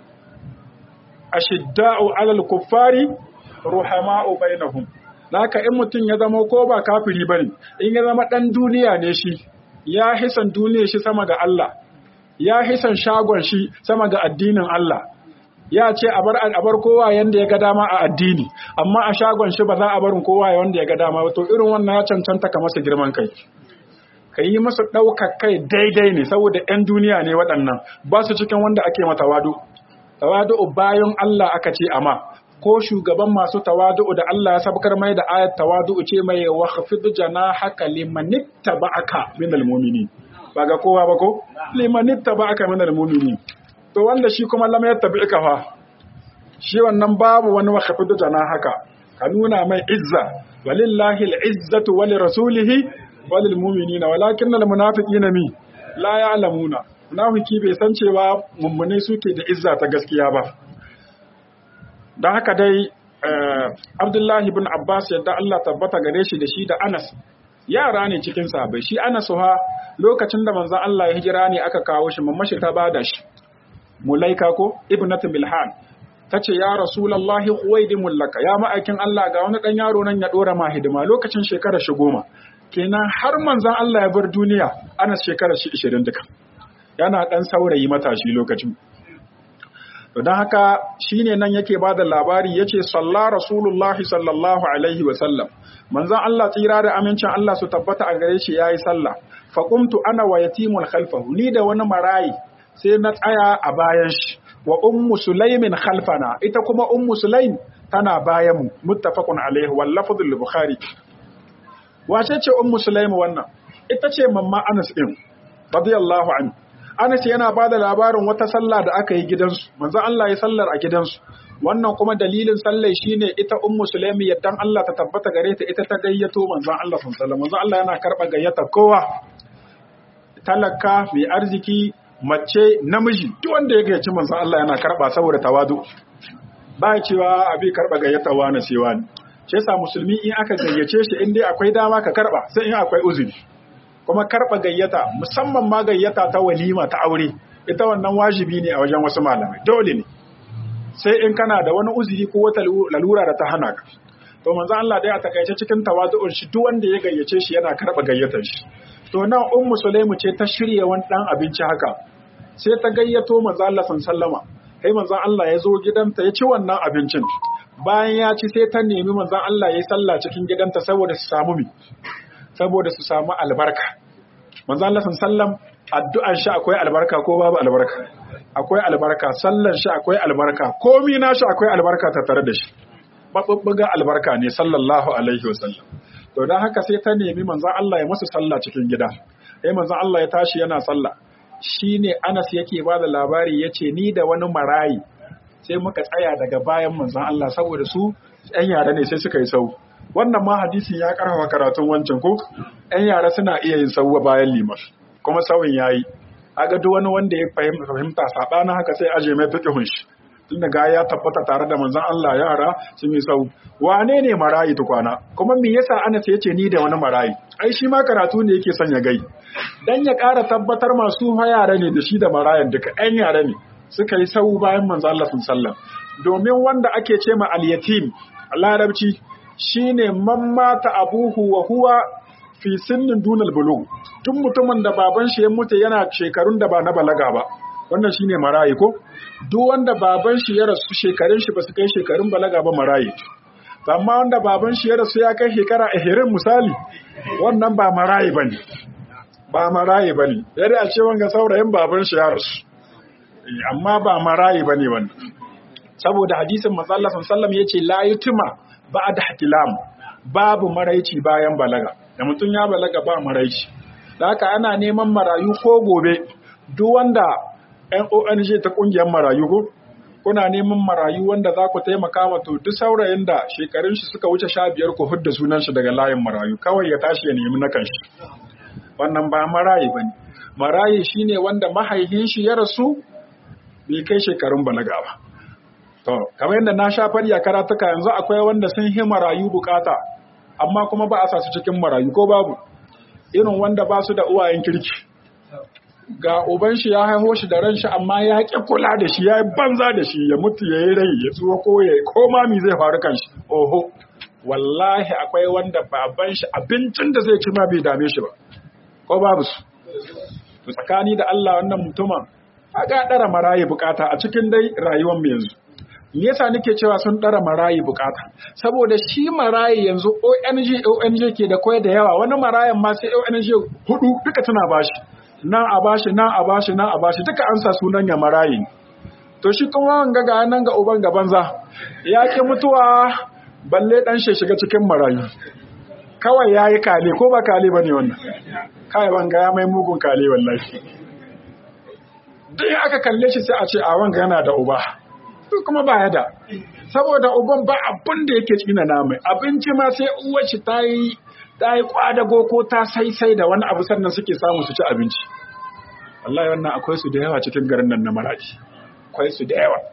Ashidda'u alal kuffari ruhama'u bainahum. Naka in mutum ya zama ko ba kafiri bane, in ya zama dan duniya ne shi, ya hisan duniyar shi sama ga Allah, ya hisan shagon shi sama ga addinin Allah. Ya ce a bar a bar kowa yanda ya ga dama a addini, amma a shagon shi ba za a barin kowa wanda ya ga dama ba, to irin wannan ya cancanta ka masa girman kai. Ka yi masa ɗaukar kai daidai ne saboda 'yan duniya ne waɗannan, ba su cikin wanda ake mata tawadu. Tawadu bayan Allah aka ce amma, ko shugaban masu tawadu da Allah ya sabkar mai da ayat tawadu ce mai wakhfid janahaka limanittaba'aka minal mu'minin. Ba ga kowa ba ko? Limanittaba'aka minal mu'minin. To wanda shi kuma lam yattabi'ka fa. Shi wannan babu wani wakhfid janahaka. Ka nuna mai izza, walillahi al'izzatu wa lirasulihi wa lilmu'minina walakinnal munafiqina mi la ya'lamuna. Munafiki bai san cewa mummune suke da izza ta gaskiya ba. Don haka dai Abdullahi bin Abbas yadda Allah tabbata gare shi da shi da Anas yara ne cikin sahabbai. Shi Anas ha lokacin da manzon Allah ya hijira ne aka kawo shi, mamashi ta bada shi. Mulaika ko ibnatu Milhan tace ya Rasulullahi huwaidimul laka, ya ma'aikin Allah ga wani dan yaro nan ya dora ma hidima, lokacin shekara shi goma. Kenan har manzon Allah ya bar duniya Anas shekara shi ishirin duka. Yana ɗan saurayi matashi lokacin. to dan haka shine nan yake bada labari yace salla rasulullahi sallallahu alaihi wa sallam manzon Allah tsira da amincin Allah su tabbata a gare shi yayi sallah fa qumtu ana wa yatimul khalfahu ni da wani marayi sai na tsaya a bayan shi wa ummu sulaimin khalfana ita kuma ummu sulaim tana bayan mu muttafaqun alaihi wal lafzul bukhari wace ce ummu sulaim wannan ita ce mamma Anas din radiyallahu anhu Anas yana bada labarin wata sallah da aka yi gidansu manzo Allah ya sallar a gidansu wannan kuma dalilin sallar shine ita ummu sulaim yaddan Allah ta tabbata gare ta ita ta gayyato manzo Allah sallallahu alaihi wasallam manzo Allah yana karba gayyata kowa talaka mai arziki mace namiji duk wanda ya gayyaci manzo Allah yana karba saboda tawadu ba cewa abi karba gayyata wani sai wani shi yasa musulmi in aka gayyace shi in dai akwai dama ka karba sai in akwai uzuri kuma karba gayyata musamman ma gayyata ta walima ta aure ita wannan wajibi ne a wajen wasu malamai dole ne sai in kana da wani uzuri ko wata lalura da ta hana ka to manzo Allah dai a takaice cikin tawadu'un shi duk wanda ya gayyace shi yana karba gayyatar shi to nan ummu sulaimu ce ta shirye wani dan abinci haka sai ta gayyato manzo Allah sallama kai manzo Allah ya zo gidanta ya ci wannan abincin bayan ya ci sai ta nemi manzo Allah ya yi sallah cikin gidanta saboda su samu mi saboda su samu albarka manzo Allah sallam addu'ar shi akwai albarka ko babu albarka akwai albarka sallar shi akwai albarka komai na shi akwai albarka ta tare da shi babbuga albarka ne sallallahu alaihi wasallam to dan haka sai ta nemi manzo Allah ya masa sallah cikin gida sai manzo Allah ya tashi yana sallah shine Anas yake bada labari yace ni da wani marayi sai muka tsaya daga bayan manzon Allah saboda su ɗan yara ne sai suka yi sau wannan ma hadisin ya karfafa karatun wancan ko ɗan yara suna iya yin sauwa bayan liman kuma sauyin yayi aga duk wani wanda ya fahimta sabana haka sai aje mai fiqhun shi tun daga ya tabbata tare da manzon Allah yara sun yi sau wane ne marayi tukwana kuma me yasa Anas yace ni da wani marayi ai shi ma karatu ne yake son ya gai dan ya ƙara tabbatar masu yara ne da shi da marayan duka ɗan yara ne suka yi sau bayan manzo Allah sallallahu domin wanda ake ce ma al-yatim a larabci shine man mata abuhu wa huwa fi sinnin dunal bulugh tun mutumin da baban shi ya mutu yana shekarun da ba na balaga ba wannan shine marayi ko duk wanda baban shi ya rasu shekarun shi ba su kai shekarun balaga ba marayi amma wanda baban shi ya rasu ya kai shekara ashirin misali wannan ba marayi bane ba marayi bane yadda a ce wanga saurayin baban shi ya rasu amma ba marayi bane wannan saboda hadisin manzo Allah sallallahu alaihi wasallam yace la yutima ba'da ihtilam babu maraici bayan balaga da mutum ya balaga ba maraici da haka ana neman marayu ko gobe duk wanda N O N G ta kungiyar marayu ko kuna neman marayu wanda za ku taimaka ma to duk saurayin da shekarun shi suka wuce sha biyar ku hudda sunan shi daga layin marayu kawai ya tashi ya nemi na kanshi wannan ba marayi bane marayi shine wanda mahaihin shi ya rasu bai kai shekarun balaga ba to kamar yadda na sha fari a karatuka yanzu akwai wanda sun hi marayu bukata amma kuma ba a sa su cikin marayu ko babu irin wanda ba su da uwayen kirki ga uban shi ya haihu shi da ran shi amma ya ƙi kula da shi ya yi banza da shi ya mutu ya yi rai ya tsuwa ko ya koma mi zai faru kan shi oho wallahi akwai wanda baban shi abincin da zai ci ma bai dame shi ba ko babu su to tsakani da Allah wannan mutumin aga dara marayi bukata a cikin dai rayuwar mu yanzu me yasa nake cewa sun dara marayi bukata saboda shi marayi yanzu O N G O N G ke da koyar da yawa wani marayan ma sai O N G hudu duka tana bashi nan a bashi nan a bashi nan a bashi duka an sa sunan ya marayi to shi kuma wanga ga nan ga uban ga banza ya ke mutuwa balle dan shi shiga cikin marayu kawai yayi kale ko ba kale bane wannan kai wanga ya mai mugun kale wallahi duk aka kalle shi sai a ce a wanga yana da uba to kuma ba ya da saboda uban ba abin da yake tsina na mai abinci ma sai uwar shi ta yi ta yi kwadago ko ta saisai da wani abu sannan suke samu su ci abinci wallahi wannan akwai su da yawa cikin garin nan na Maradi akwai su da yawa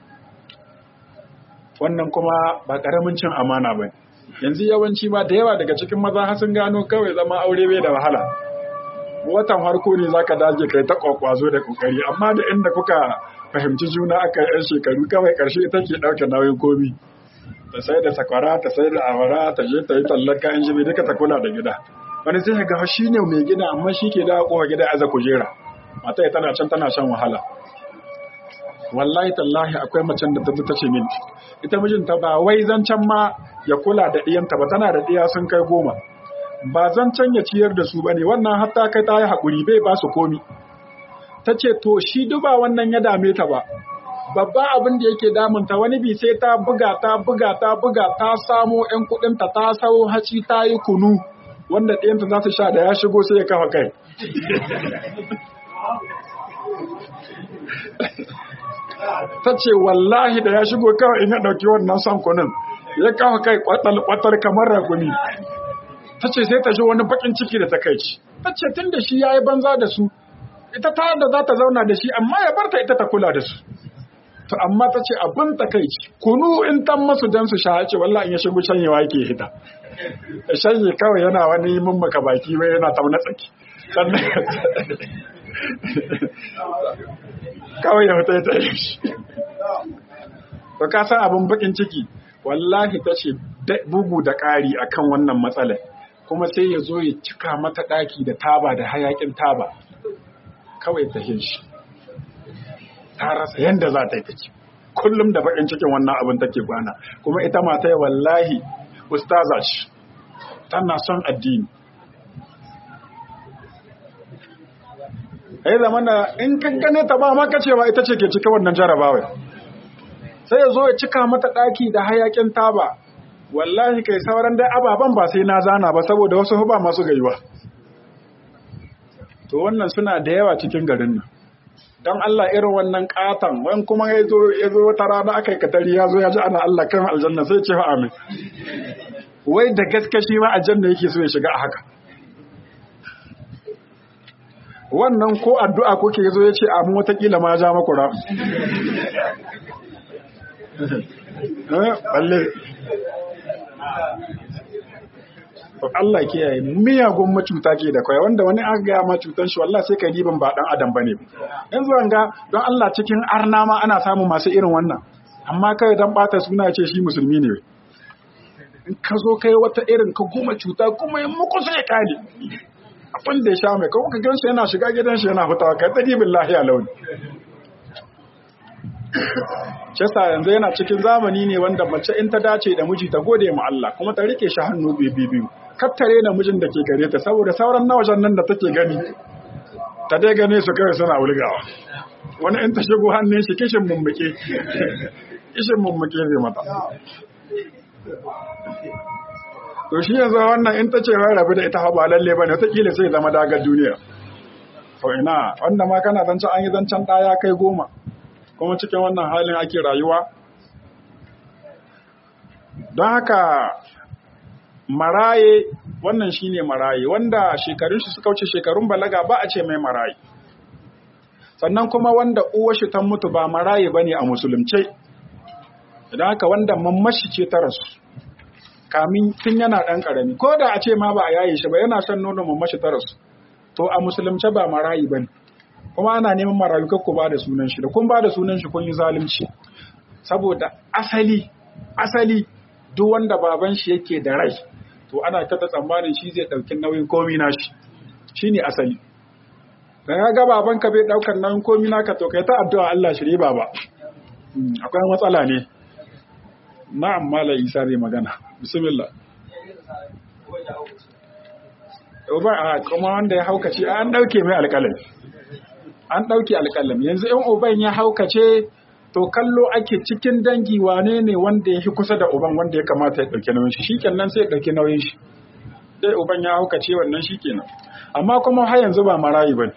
wannan kuma ba karamin cin amana ba yanzu yawanci ma da yawa daga cikin maza har sun gano kawai zama aure bai da wahala watan harko ne zaka dage kai ta kwakwazo da kokari amma da inda kuka fahimci juna aka yan shekaru kawai karshe ita ke dauke nauyin komi ta sai da sakwara ta sai da awara ta je ta yi tallar kayan jibi duka ta kula da gida wani sai ga shi ne mai gida amma shi ke da kowa gida aza kujera mata tana can tana shan wahala wallahi tallahi akwai macen da ta ta ce min ita mijinta ba wai zancen ma ya kula da ɗiyanta ba, tana da ɗiya sun kai goma, ba zancen ya ciyar da su ba ne, wannan hatta kai ta yi haƙuri bai ba su komi. Ta ce to shi duba wannan ya dame ta ba, babba abin da yake damunta wani bi sai ta buga ta buga ta buga ta samo ‘yan kuɗinta ta sau haci ta yi kunu wanda ɗiyanta za su sha da ya shigo sai ya kafa kai. Ta ce wallahi da ya shigo kawai in ya ɗauki wannan son kunun ya kafa kai kwatar kamar raguni. Ta ce sai ta ji wani bakin ciki da ta kai ci. Ta ce tun da shi ya yi banza da su, ita ta da za ta zauna da shi amma ya barta ita ta kula da su. To amma ta ce abin ta kai ci, kunu in tan masu dan su sha ce wallahi in ya shigo shanyewa yake hita. Ya shanye kawai yana wani mummaka baki wai yana tauna tsaki. Sannan kawai ya fita ya tsaye shi. To ka san abin bakin ciki, wallahi ta ce bugu da ƙari akan wannan matsalar, kuma sai ya zo ya cika mata ɗaki da taba da hayakin taba, kawai ta hin shi. Ta rasa yadda za ta yi take, kullum da bakin cikin wannan abin take kwana, kuma ita mata ya wallahi ustaza ce, tana son addini. ai zamana in kankane ta ba maka cewa ita ce ke cika wannan jarabawai, sai ya zo ya cika mata ɗaki da hayakin taba, wallahi kai sauran dai ababen ba sai na zana ba saboda wasu ba masu gaiwa. To wannan suna da yawa cikin garin nan, don Allah irin wannan ƙatan wani kuma ya zo ya zo wata rana aka yi katari ya zo ya ji ana Allah kan aljanna sai ce fa amin, wai da gaske shi ma aljanna yake so ya shiga a haka. Wannan ko addu'a kuke zo ya ce amin watakila ma ja makura. Balle. Allah kiyaye miyagun macuta ke da kai wanda wani an gaya ma cutan shi wallahi sai kai diban ba dan adam bane. Yanzu an ga don Allah cikin arna ma ana samu masu irin wannan. Amma kai dan bata suna ce shi musulmi ne. In ka zo kai wata irin ka goma cuta kuma yin muku sai kani. Abin da ya sha mai kawo ka gansu yana shiga gidan shi yana fitawa kai tsari billahi a launi. Shesa yanzu yana cikin zamani ne wanda mace in ta dace da miji ta gode ma Allah kuma ta rike shi hannu biyu biyu. Kattare da mijin da ke gare ta saboda sauran na wajen nan da take gani ta dai gane su kawai suna wulgawa. Wani in ta shigo hannun shi kishin mummuke kishin mummuke zai mata. To shi yanzu wannan in ta ce wai rabu da ita ba lalle bane wataƙila sai zama dagar duniya. To ina wanda ma kana zancen an yi zancen ɗaya kai goma kuma cikin wannan halin ake rayuwa. Don haka maraye wannan shine maraye wanda shekarun shi suka wuce shekarun balaga ba a ce mai maraye. Sannan kuma wanda uwar shi ta mutu ba maraye bane a musulunce. Don haka wanda mamashi ce ta rasu kamin tun yana ɗan ƙarami, ko da a ce ma ba a yaye shi ba yana shan nono mamashi ta rasu, to a musulunce ba marayi ba ne, kuma ana neman marayu kakku ba da sunan shi, da kun ba da sunan shi kun yi zalunci, saboda asali, asali duk wanda baban shi yake da rai, to ana kata tsammanin shi zai ɗauki nauyin komi na shi, shi ne asali. Da ya ga babanka bai ɗaukar nauyin komi naka to kai ta addu'a Allah shi riba ba, akwai matsala ne. Na'am Malam Isa zai magana. Bismillah. Uban a kuma wanda ya haukace an dauke mai alƙalam. An dauke alƙalam. Yanzu in uban ya haukace to kallo ake cikin dangi wane ne wanda ya fi kusa da uban wanda ya kamata ya dauke nauyin shi. Shikenan sai ya dauke nauyin shi. Dai uban ya haukace wannan shikenan. Amma kuma har yanzu ba marayi bane.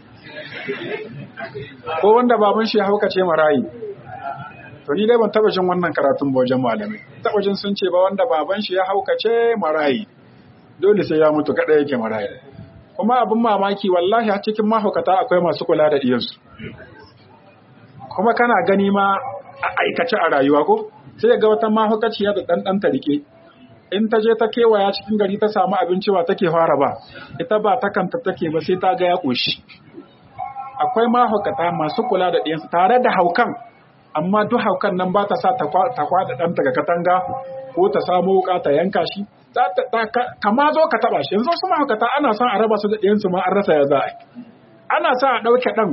Ko wanda baban shi ya haukace marayi. To ni dai ban taba jin wannan karatun ba wajen malamai. Taba jin sun ce ba wanda baban shi ya haukace marayi. Dole sai ya mutu kada yake marayi. Kuma abin mamaki wallahi a cikin mahaukata akwai masu kula da diyansu. Kuma kana gani ma a aikace a rayuwa ko? Sai ga wata mahaukaciya da dan dan ta rike. In ta je ta kewaya cikin gari ta samu abinci ba take fara ba. Ita ba ta kanta take ba sai ta ga ya koshi. Akwai mahaukata masu kula da diyansu tare da haukan amma duk haukan nan ba ta sa ta kwada ɗanta ga katanga ko ta samu wuka ta yanka shi, kama zo ka taɓa shi. Yanzu su mahaukata ana son a raba su da ɗiyansu ma an rasa ya za a yi. Ana sa a ɗauke ɗan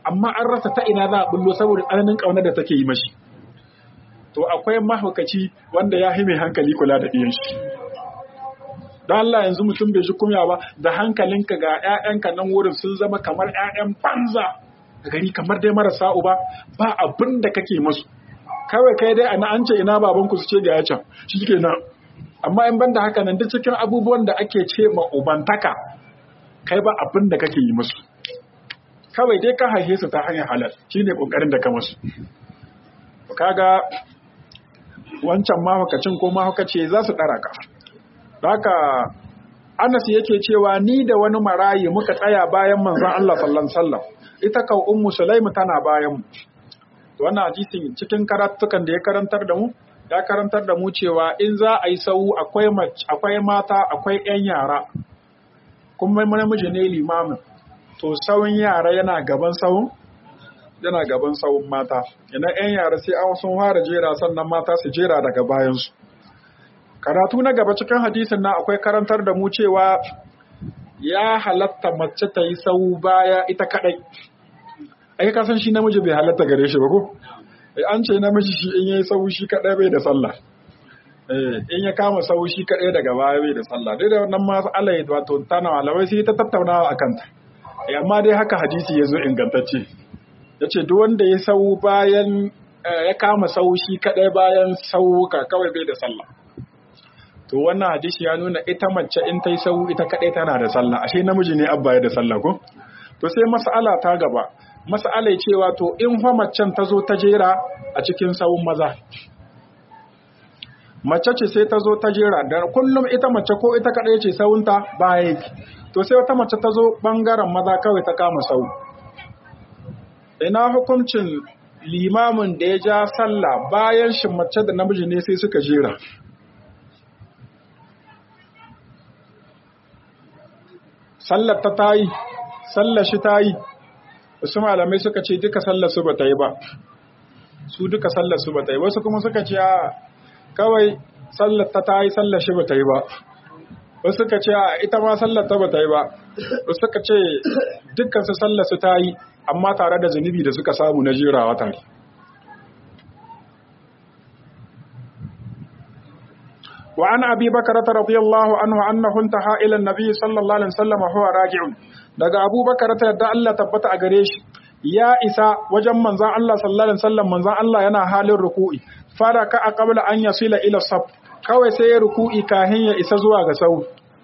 amma an rasa ta ina za a bullo saboda tsananin ƙaunar da take yi mashi. To akwai mahaukaci wanda ya mai hankali kula da ɗiyan shi. Don Allah yanzu mutum bai ji kumya ba da hankalinka ga ‘ya'yanka nan wurin sun zama kamar ‘ya'yan banza a gari kamar dai marasa uba ba abin da kake masu. Kawai kai dai ana an ce ina babanku su ce ga ya can shi ke nan. Amma in banda haka nan duk cikin abubuwan da ake ce ma ubantaka kai ba abin da kake yi masu. Kawai dai ka haife su ta hanyar halal shi ne ƙoƙarin da ka masu. Kaga wancan mahaukacin ko mahaukaci za su ɗara ka. Haka Anas yake cewa ni da wani marayi muka tsaya bayan manzon Allah sallallahu alaihi wasallam. Ita ka ummu Sulaimu tana bayan mu. Wannan hadisin cikin karatukan da ya karantar da mu, ya karantar da mu cewa in za a yi sau akwai akwai mata, akwai ƴan yara. Kuma namiji ne limamin. To sawun yara yana gaban sawun yana gaban sawun mata. Ina ƴan yara sai an sun fara jera sannan mata su jera daga bayansu. Karatu na gaba cikin hadisin na akwai karantar da mu cewa ya halatta mace ta yi sau baya ita kadai. Ai ka san shi namiji bai halatta gare shi ba ko? An ce namiji shi in yayi sau shi kadai bai da sallah. Eh in ya kama sau shi kadai daga baya bai da sallah. Dai da wannan ma Allah ya wato tana malamai sai ta tattaunawa akan ta. Eh amma dai haka hadisi yazo ingantacce. Yace duk wanda ya sau bayan ya kama sau shi kadai bayan sau ka kawai bai da sallah. To wannan hadisi ya nuna ita mace in ta yi sau ita kaɗai tana da sallah, ashe namiji ne abba ya da sallah ko? To sai mas'ala ta gaba, mas'ala cewa to in fa macen ta zo ta jera a cikin sawun maza. Mace ce sai ta zo ta jera, da kullum ita mace ko ita kaɗai ce sawunta baya yake. To sai wata mace ta zo ɓangaren maza kawai ta kama sau. Ina hukuncin limamin da ya ja sallah bayan shi mace da namiji ne sai suka jera. Sallar ta ta yi, sallar shi ta yi, wasu malamai suka ce duka sallar su ba ta yi ba, su duka sallar su ba ta yi, wasu kuma suka ce a kawai sallar ta ta yi, sallar shi ba ta yi ba, wasu suka ce a ita ma sallar ta ba ta yi ba, wasu suka ce dukkan su sallar su ta yi, amma tare da zunubi da suka samu na jerawa tare. وعن أبي بكرة رضي الله عنه أنه انتهى إلى النبي صلى الله عليه وسلم وهو راجع daga Abu Bakar ta yadda Allah tabbata a gare shi ya isa wajen manzon Allah sallallahu alaihi wasallam manzon Allah yana halin ruku'i faraka a qabla an yasila ila saf kawai sai ya ruku'i kahin ya isa zuwa ga sau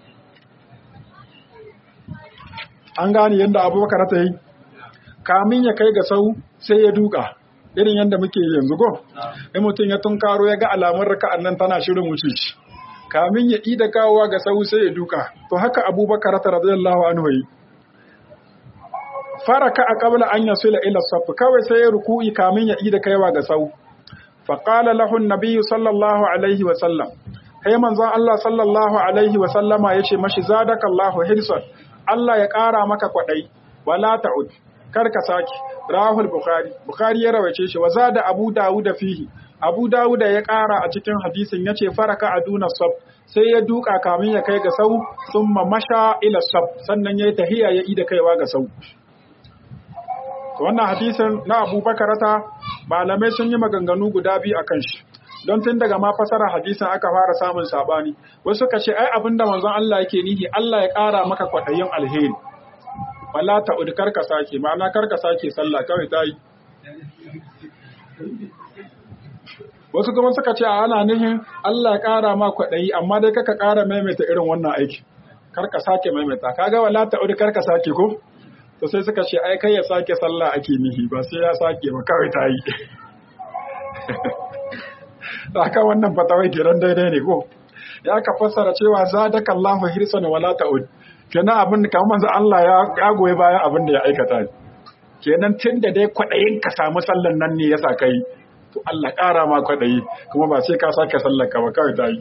an gane yanda Abu Bakar ta yi kamin ya kai ga sau sai ya duka irin yadda muke yanzu go in mutum ya tunkaro ya ga alamun raka'an nan tana shirin wuce shi kamin ya ida kawowa ga sau sai ya duka to haka Abubakar radiyallahu anhu yi faraka a qabla an yasila ila saf kawai sai ya ruku'i kamin ya ida kaiwa ga sau fa qala lahu an-nabiy sallallahu alaihi wa sallam kai manzon Allah sallallahu alaihi wa sallama yace mashi zadakallahu hirsan Allah ya kara maka kwadai wala ta'ud kar ka saki rahul bukhari bukhari ya rawace shi waza da abu dawud fihi abu dawud ya kara a cikin hadisin yace faraka aduna sab sai ya duka kamin ya kai ga sau thumma masha ila sab sannan yayi tahiya ya ida kaiwa ga sau to wannan hadisin na Abu Bakarata malamai sun yi maganganu guda biyu akan shi don tun daga ma fasara hadisin aka fara samun sabani wasu suka ce ai abinda manzon Allah yake nihi Allah ya kara maka kwadayin alheri wala ta'ud karka sake ma'ana karka sake sallah kawai ta yi wasu kuma suka ce ana nihin Allah ya ƙara ma kwaɗayi amma dai kaka ƙara maimaita irin wannan aiki karka sake maimaita kaga wala ta'ud karka sake ko to sai suka ce ai kai ya sake sallah ake nihi ba sai ya sake ba kawai ta yi haka wannan fatawai kiran daidai ne ko ya ka fassara cewa zadakallahu hirsan wala ta'ud kenan abin kamar manzo Allah ya goyi bayan abin da ya aikata kenan tunda dai kwadayin ka samu sallan nan ne yasa kai to Allah ƙara ma kwadayi kuma ba sai ka sake sallar ka ba kawai tayi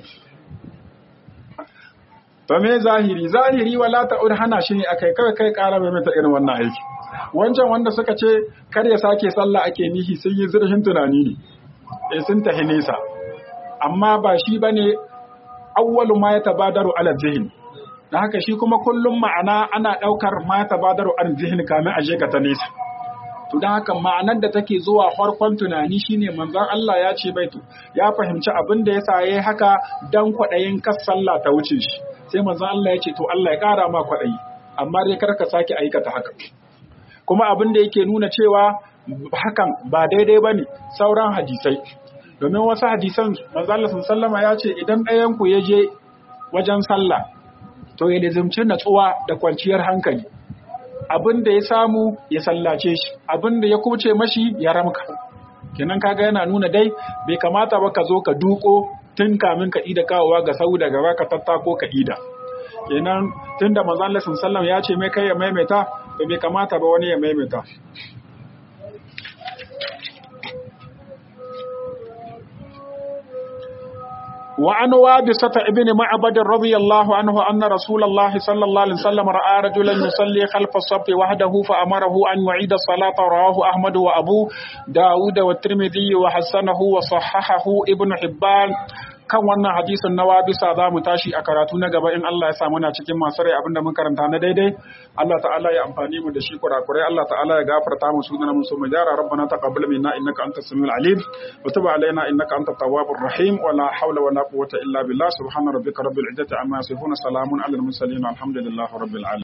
to me zahiri zahiri wala ta'ud hana shi ne akai kawai kai ƙara mai mata irin wannan aiki wancan wanda suka ce kar ya sake sallah ake nihi sun yi zurfin tunani ne eh sun tahi nesa amma ba shi bane awwalu ma yatabadaru ala zihn da haka shi kuma kullum ma'ana ana ɗaukar ma tabadaru an zihin kamin aje ka ta nesa to dan haka ma'anar da take zuwa farkon tunani shine manzon Allah ya ce bai to ya fahimci abin da yasa yayi haka dan kwadayin kas sallah ta wuce shi sai manzon Allah ya ce to Allah ya kara ma kwadayi amma dai kar ka sake aikata haka kuma abin da yake nuna cewa hakan ba daidai bane sauran hadisai domin wasu hadisan manzon Allah sallallahu alaihi ya ce idan ɗayan ku ya je wajen sallah to ya lazimci natsuwa da kwanciyar hankali abin da ya samu ya sallace shi abin da ya kuce mashi ya ramka kenan kaga yana nuna dai bai kamata ba ka zo ka duko tun kamin ka ida kawowa ga sau daga ba ka tattako ka ida kenan tunda manzo Allah sallallahu ya ce mai kai ya maimaita to bai kamata ba wani ya maimaita وعن وابصة ابن معبد رضي الله عنه أن رسول الله صلى الله عليه وسلم رأى رجلا يصلي خلف الصف وحده فأمره أن يعيد الصلاة رواه أحمد وأبو داود والترمذي وحسنه وصححه ابن حبان kan wannan hadisin na wabisa za mu tashi a karatu na gaba in Allah ya sa muna cikin masu rai abinda mun karanta na daidai Allah ta'ala ya amfani mu da shi kurakurai Allah ta'ala ya gafarta mu sunan mu so mu jara rabbana taqabbal minna innaka antas samiul alim wa tub alaina innaka antat tawwabur rahim wa la hawla wa la quwwata illa billah subhana rabbika rabbil izzati amma yasifun salamun alal mursalin alhamdulillahi rabbil alamin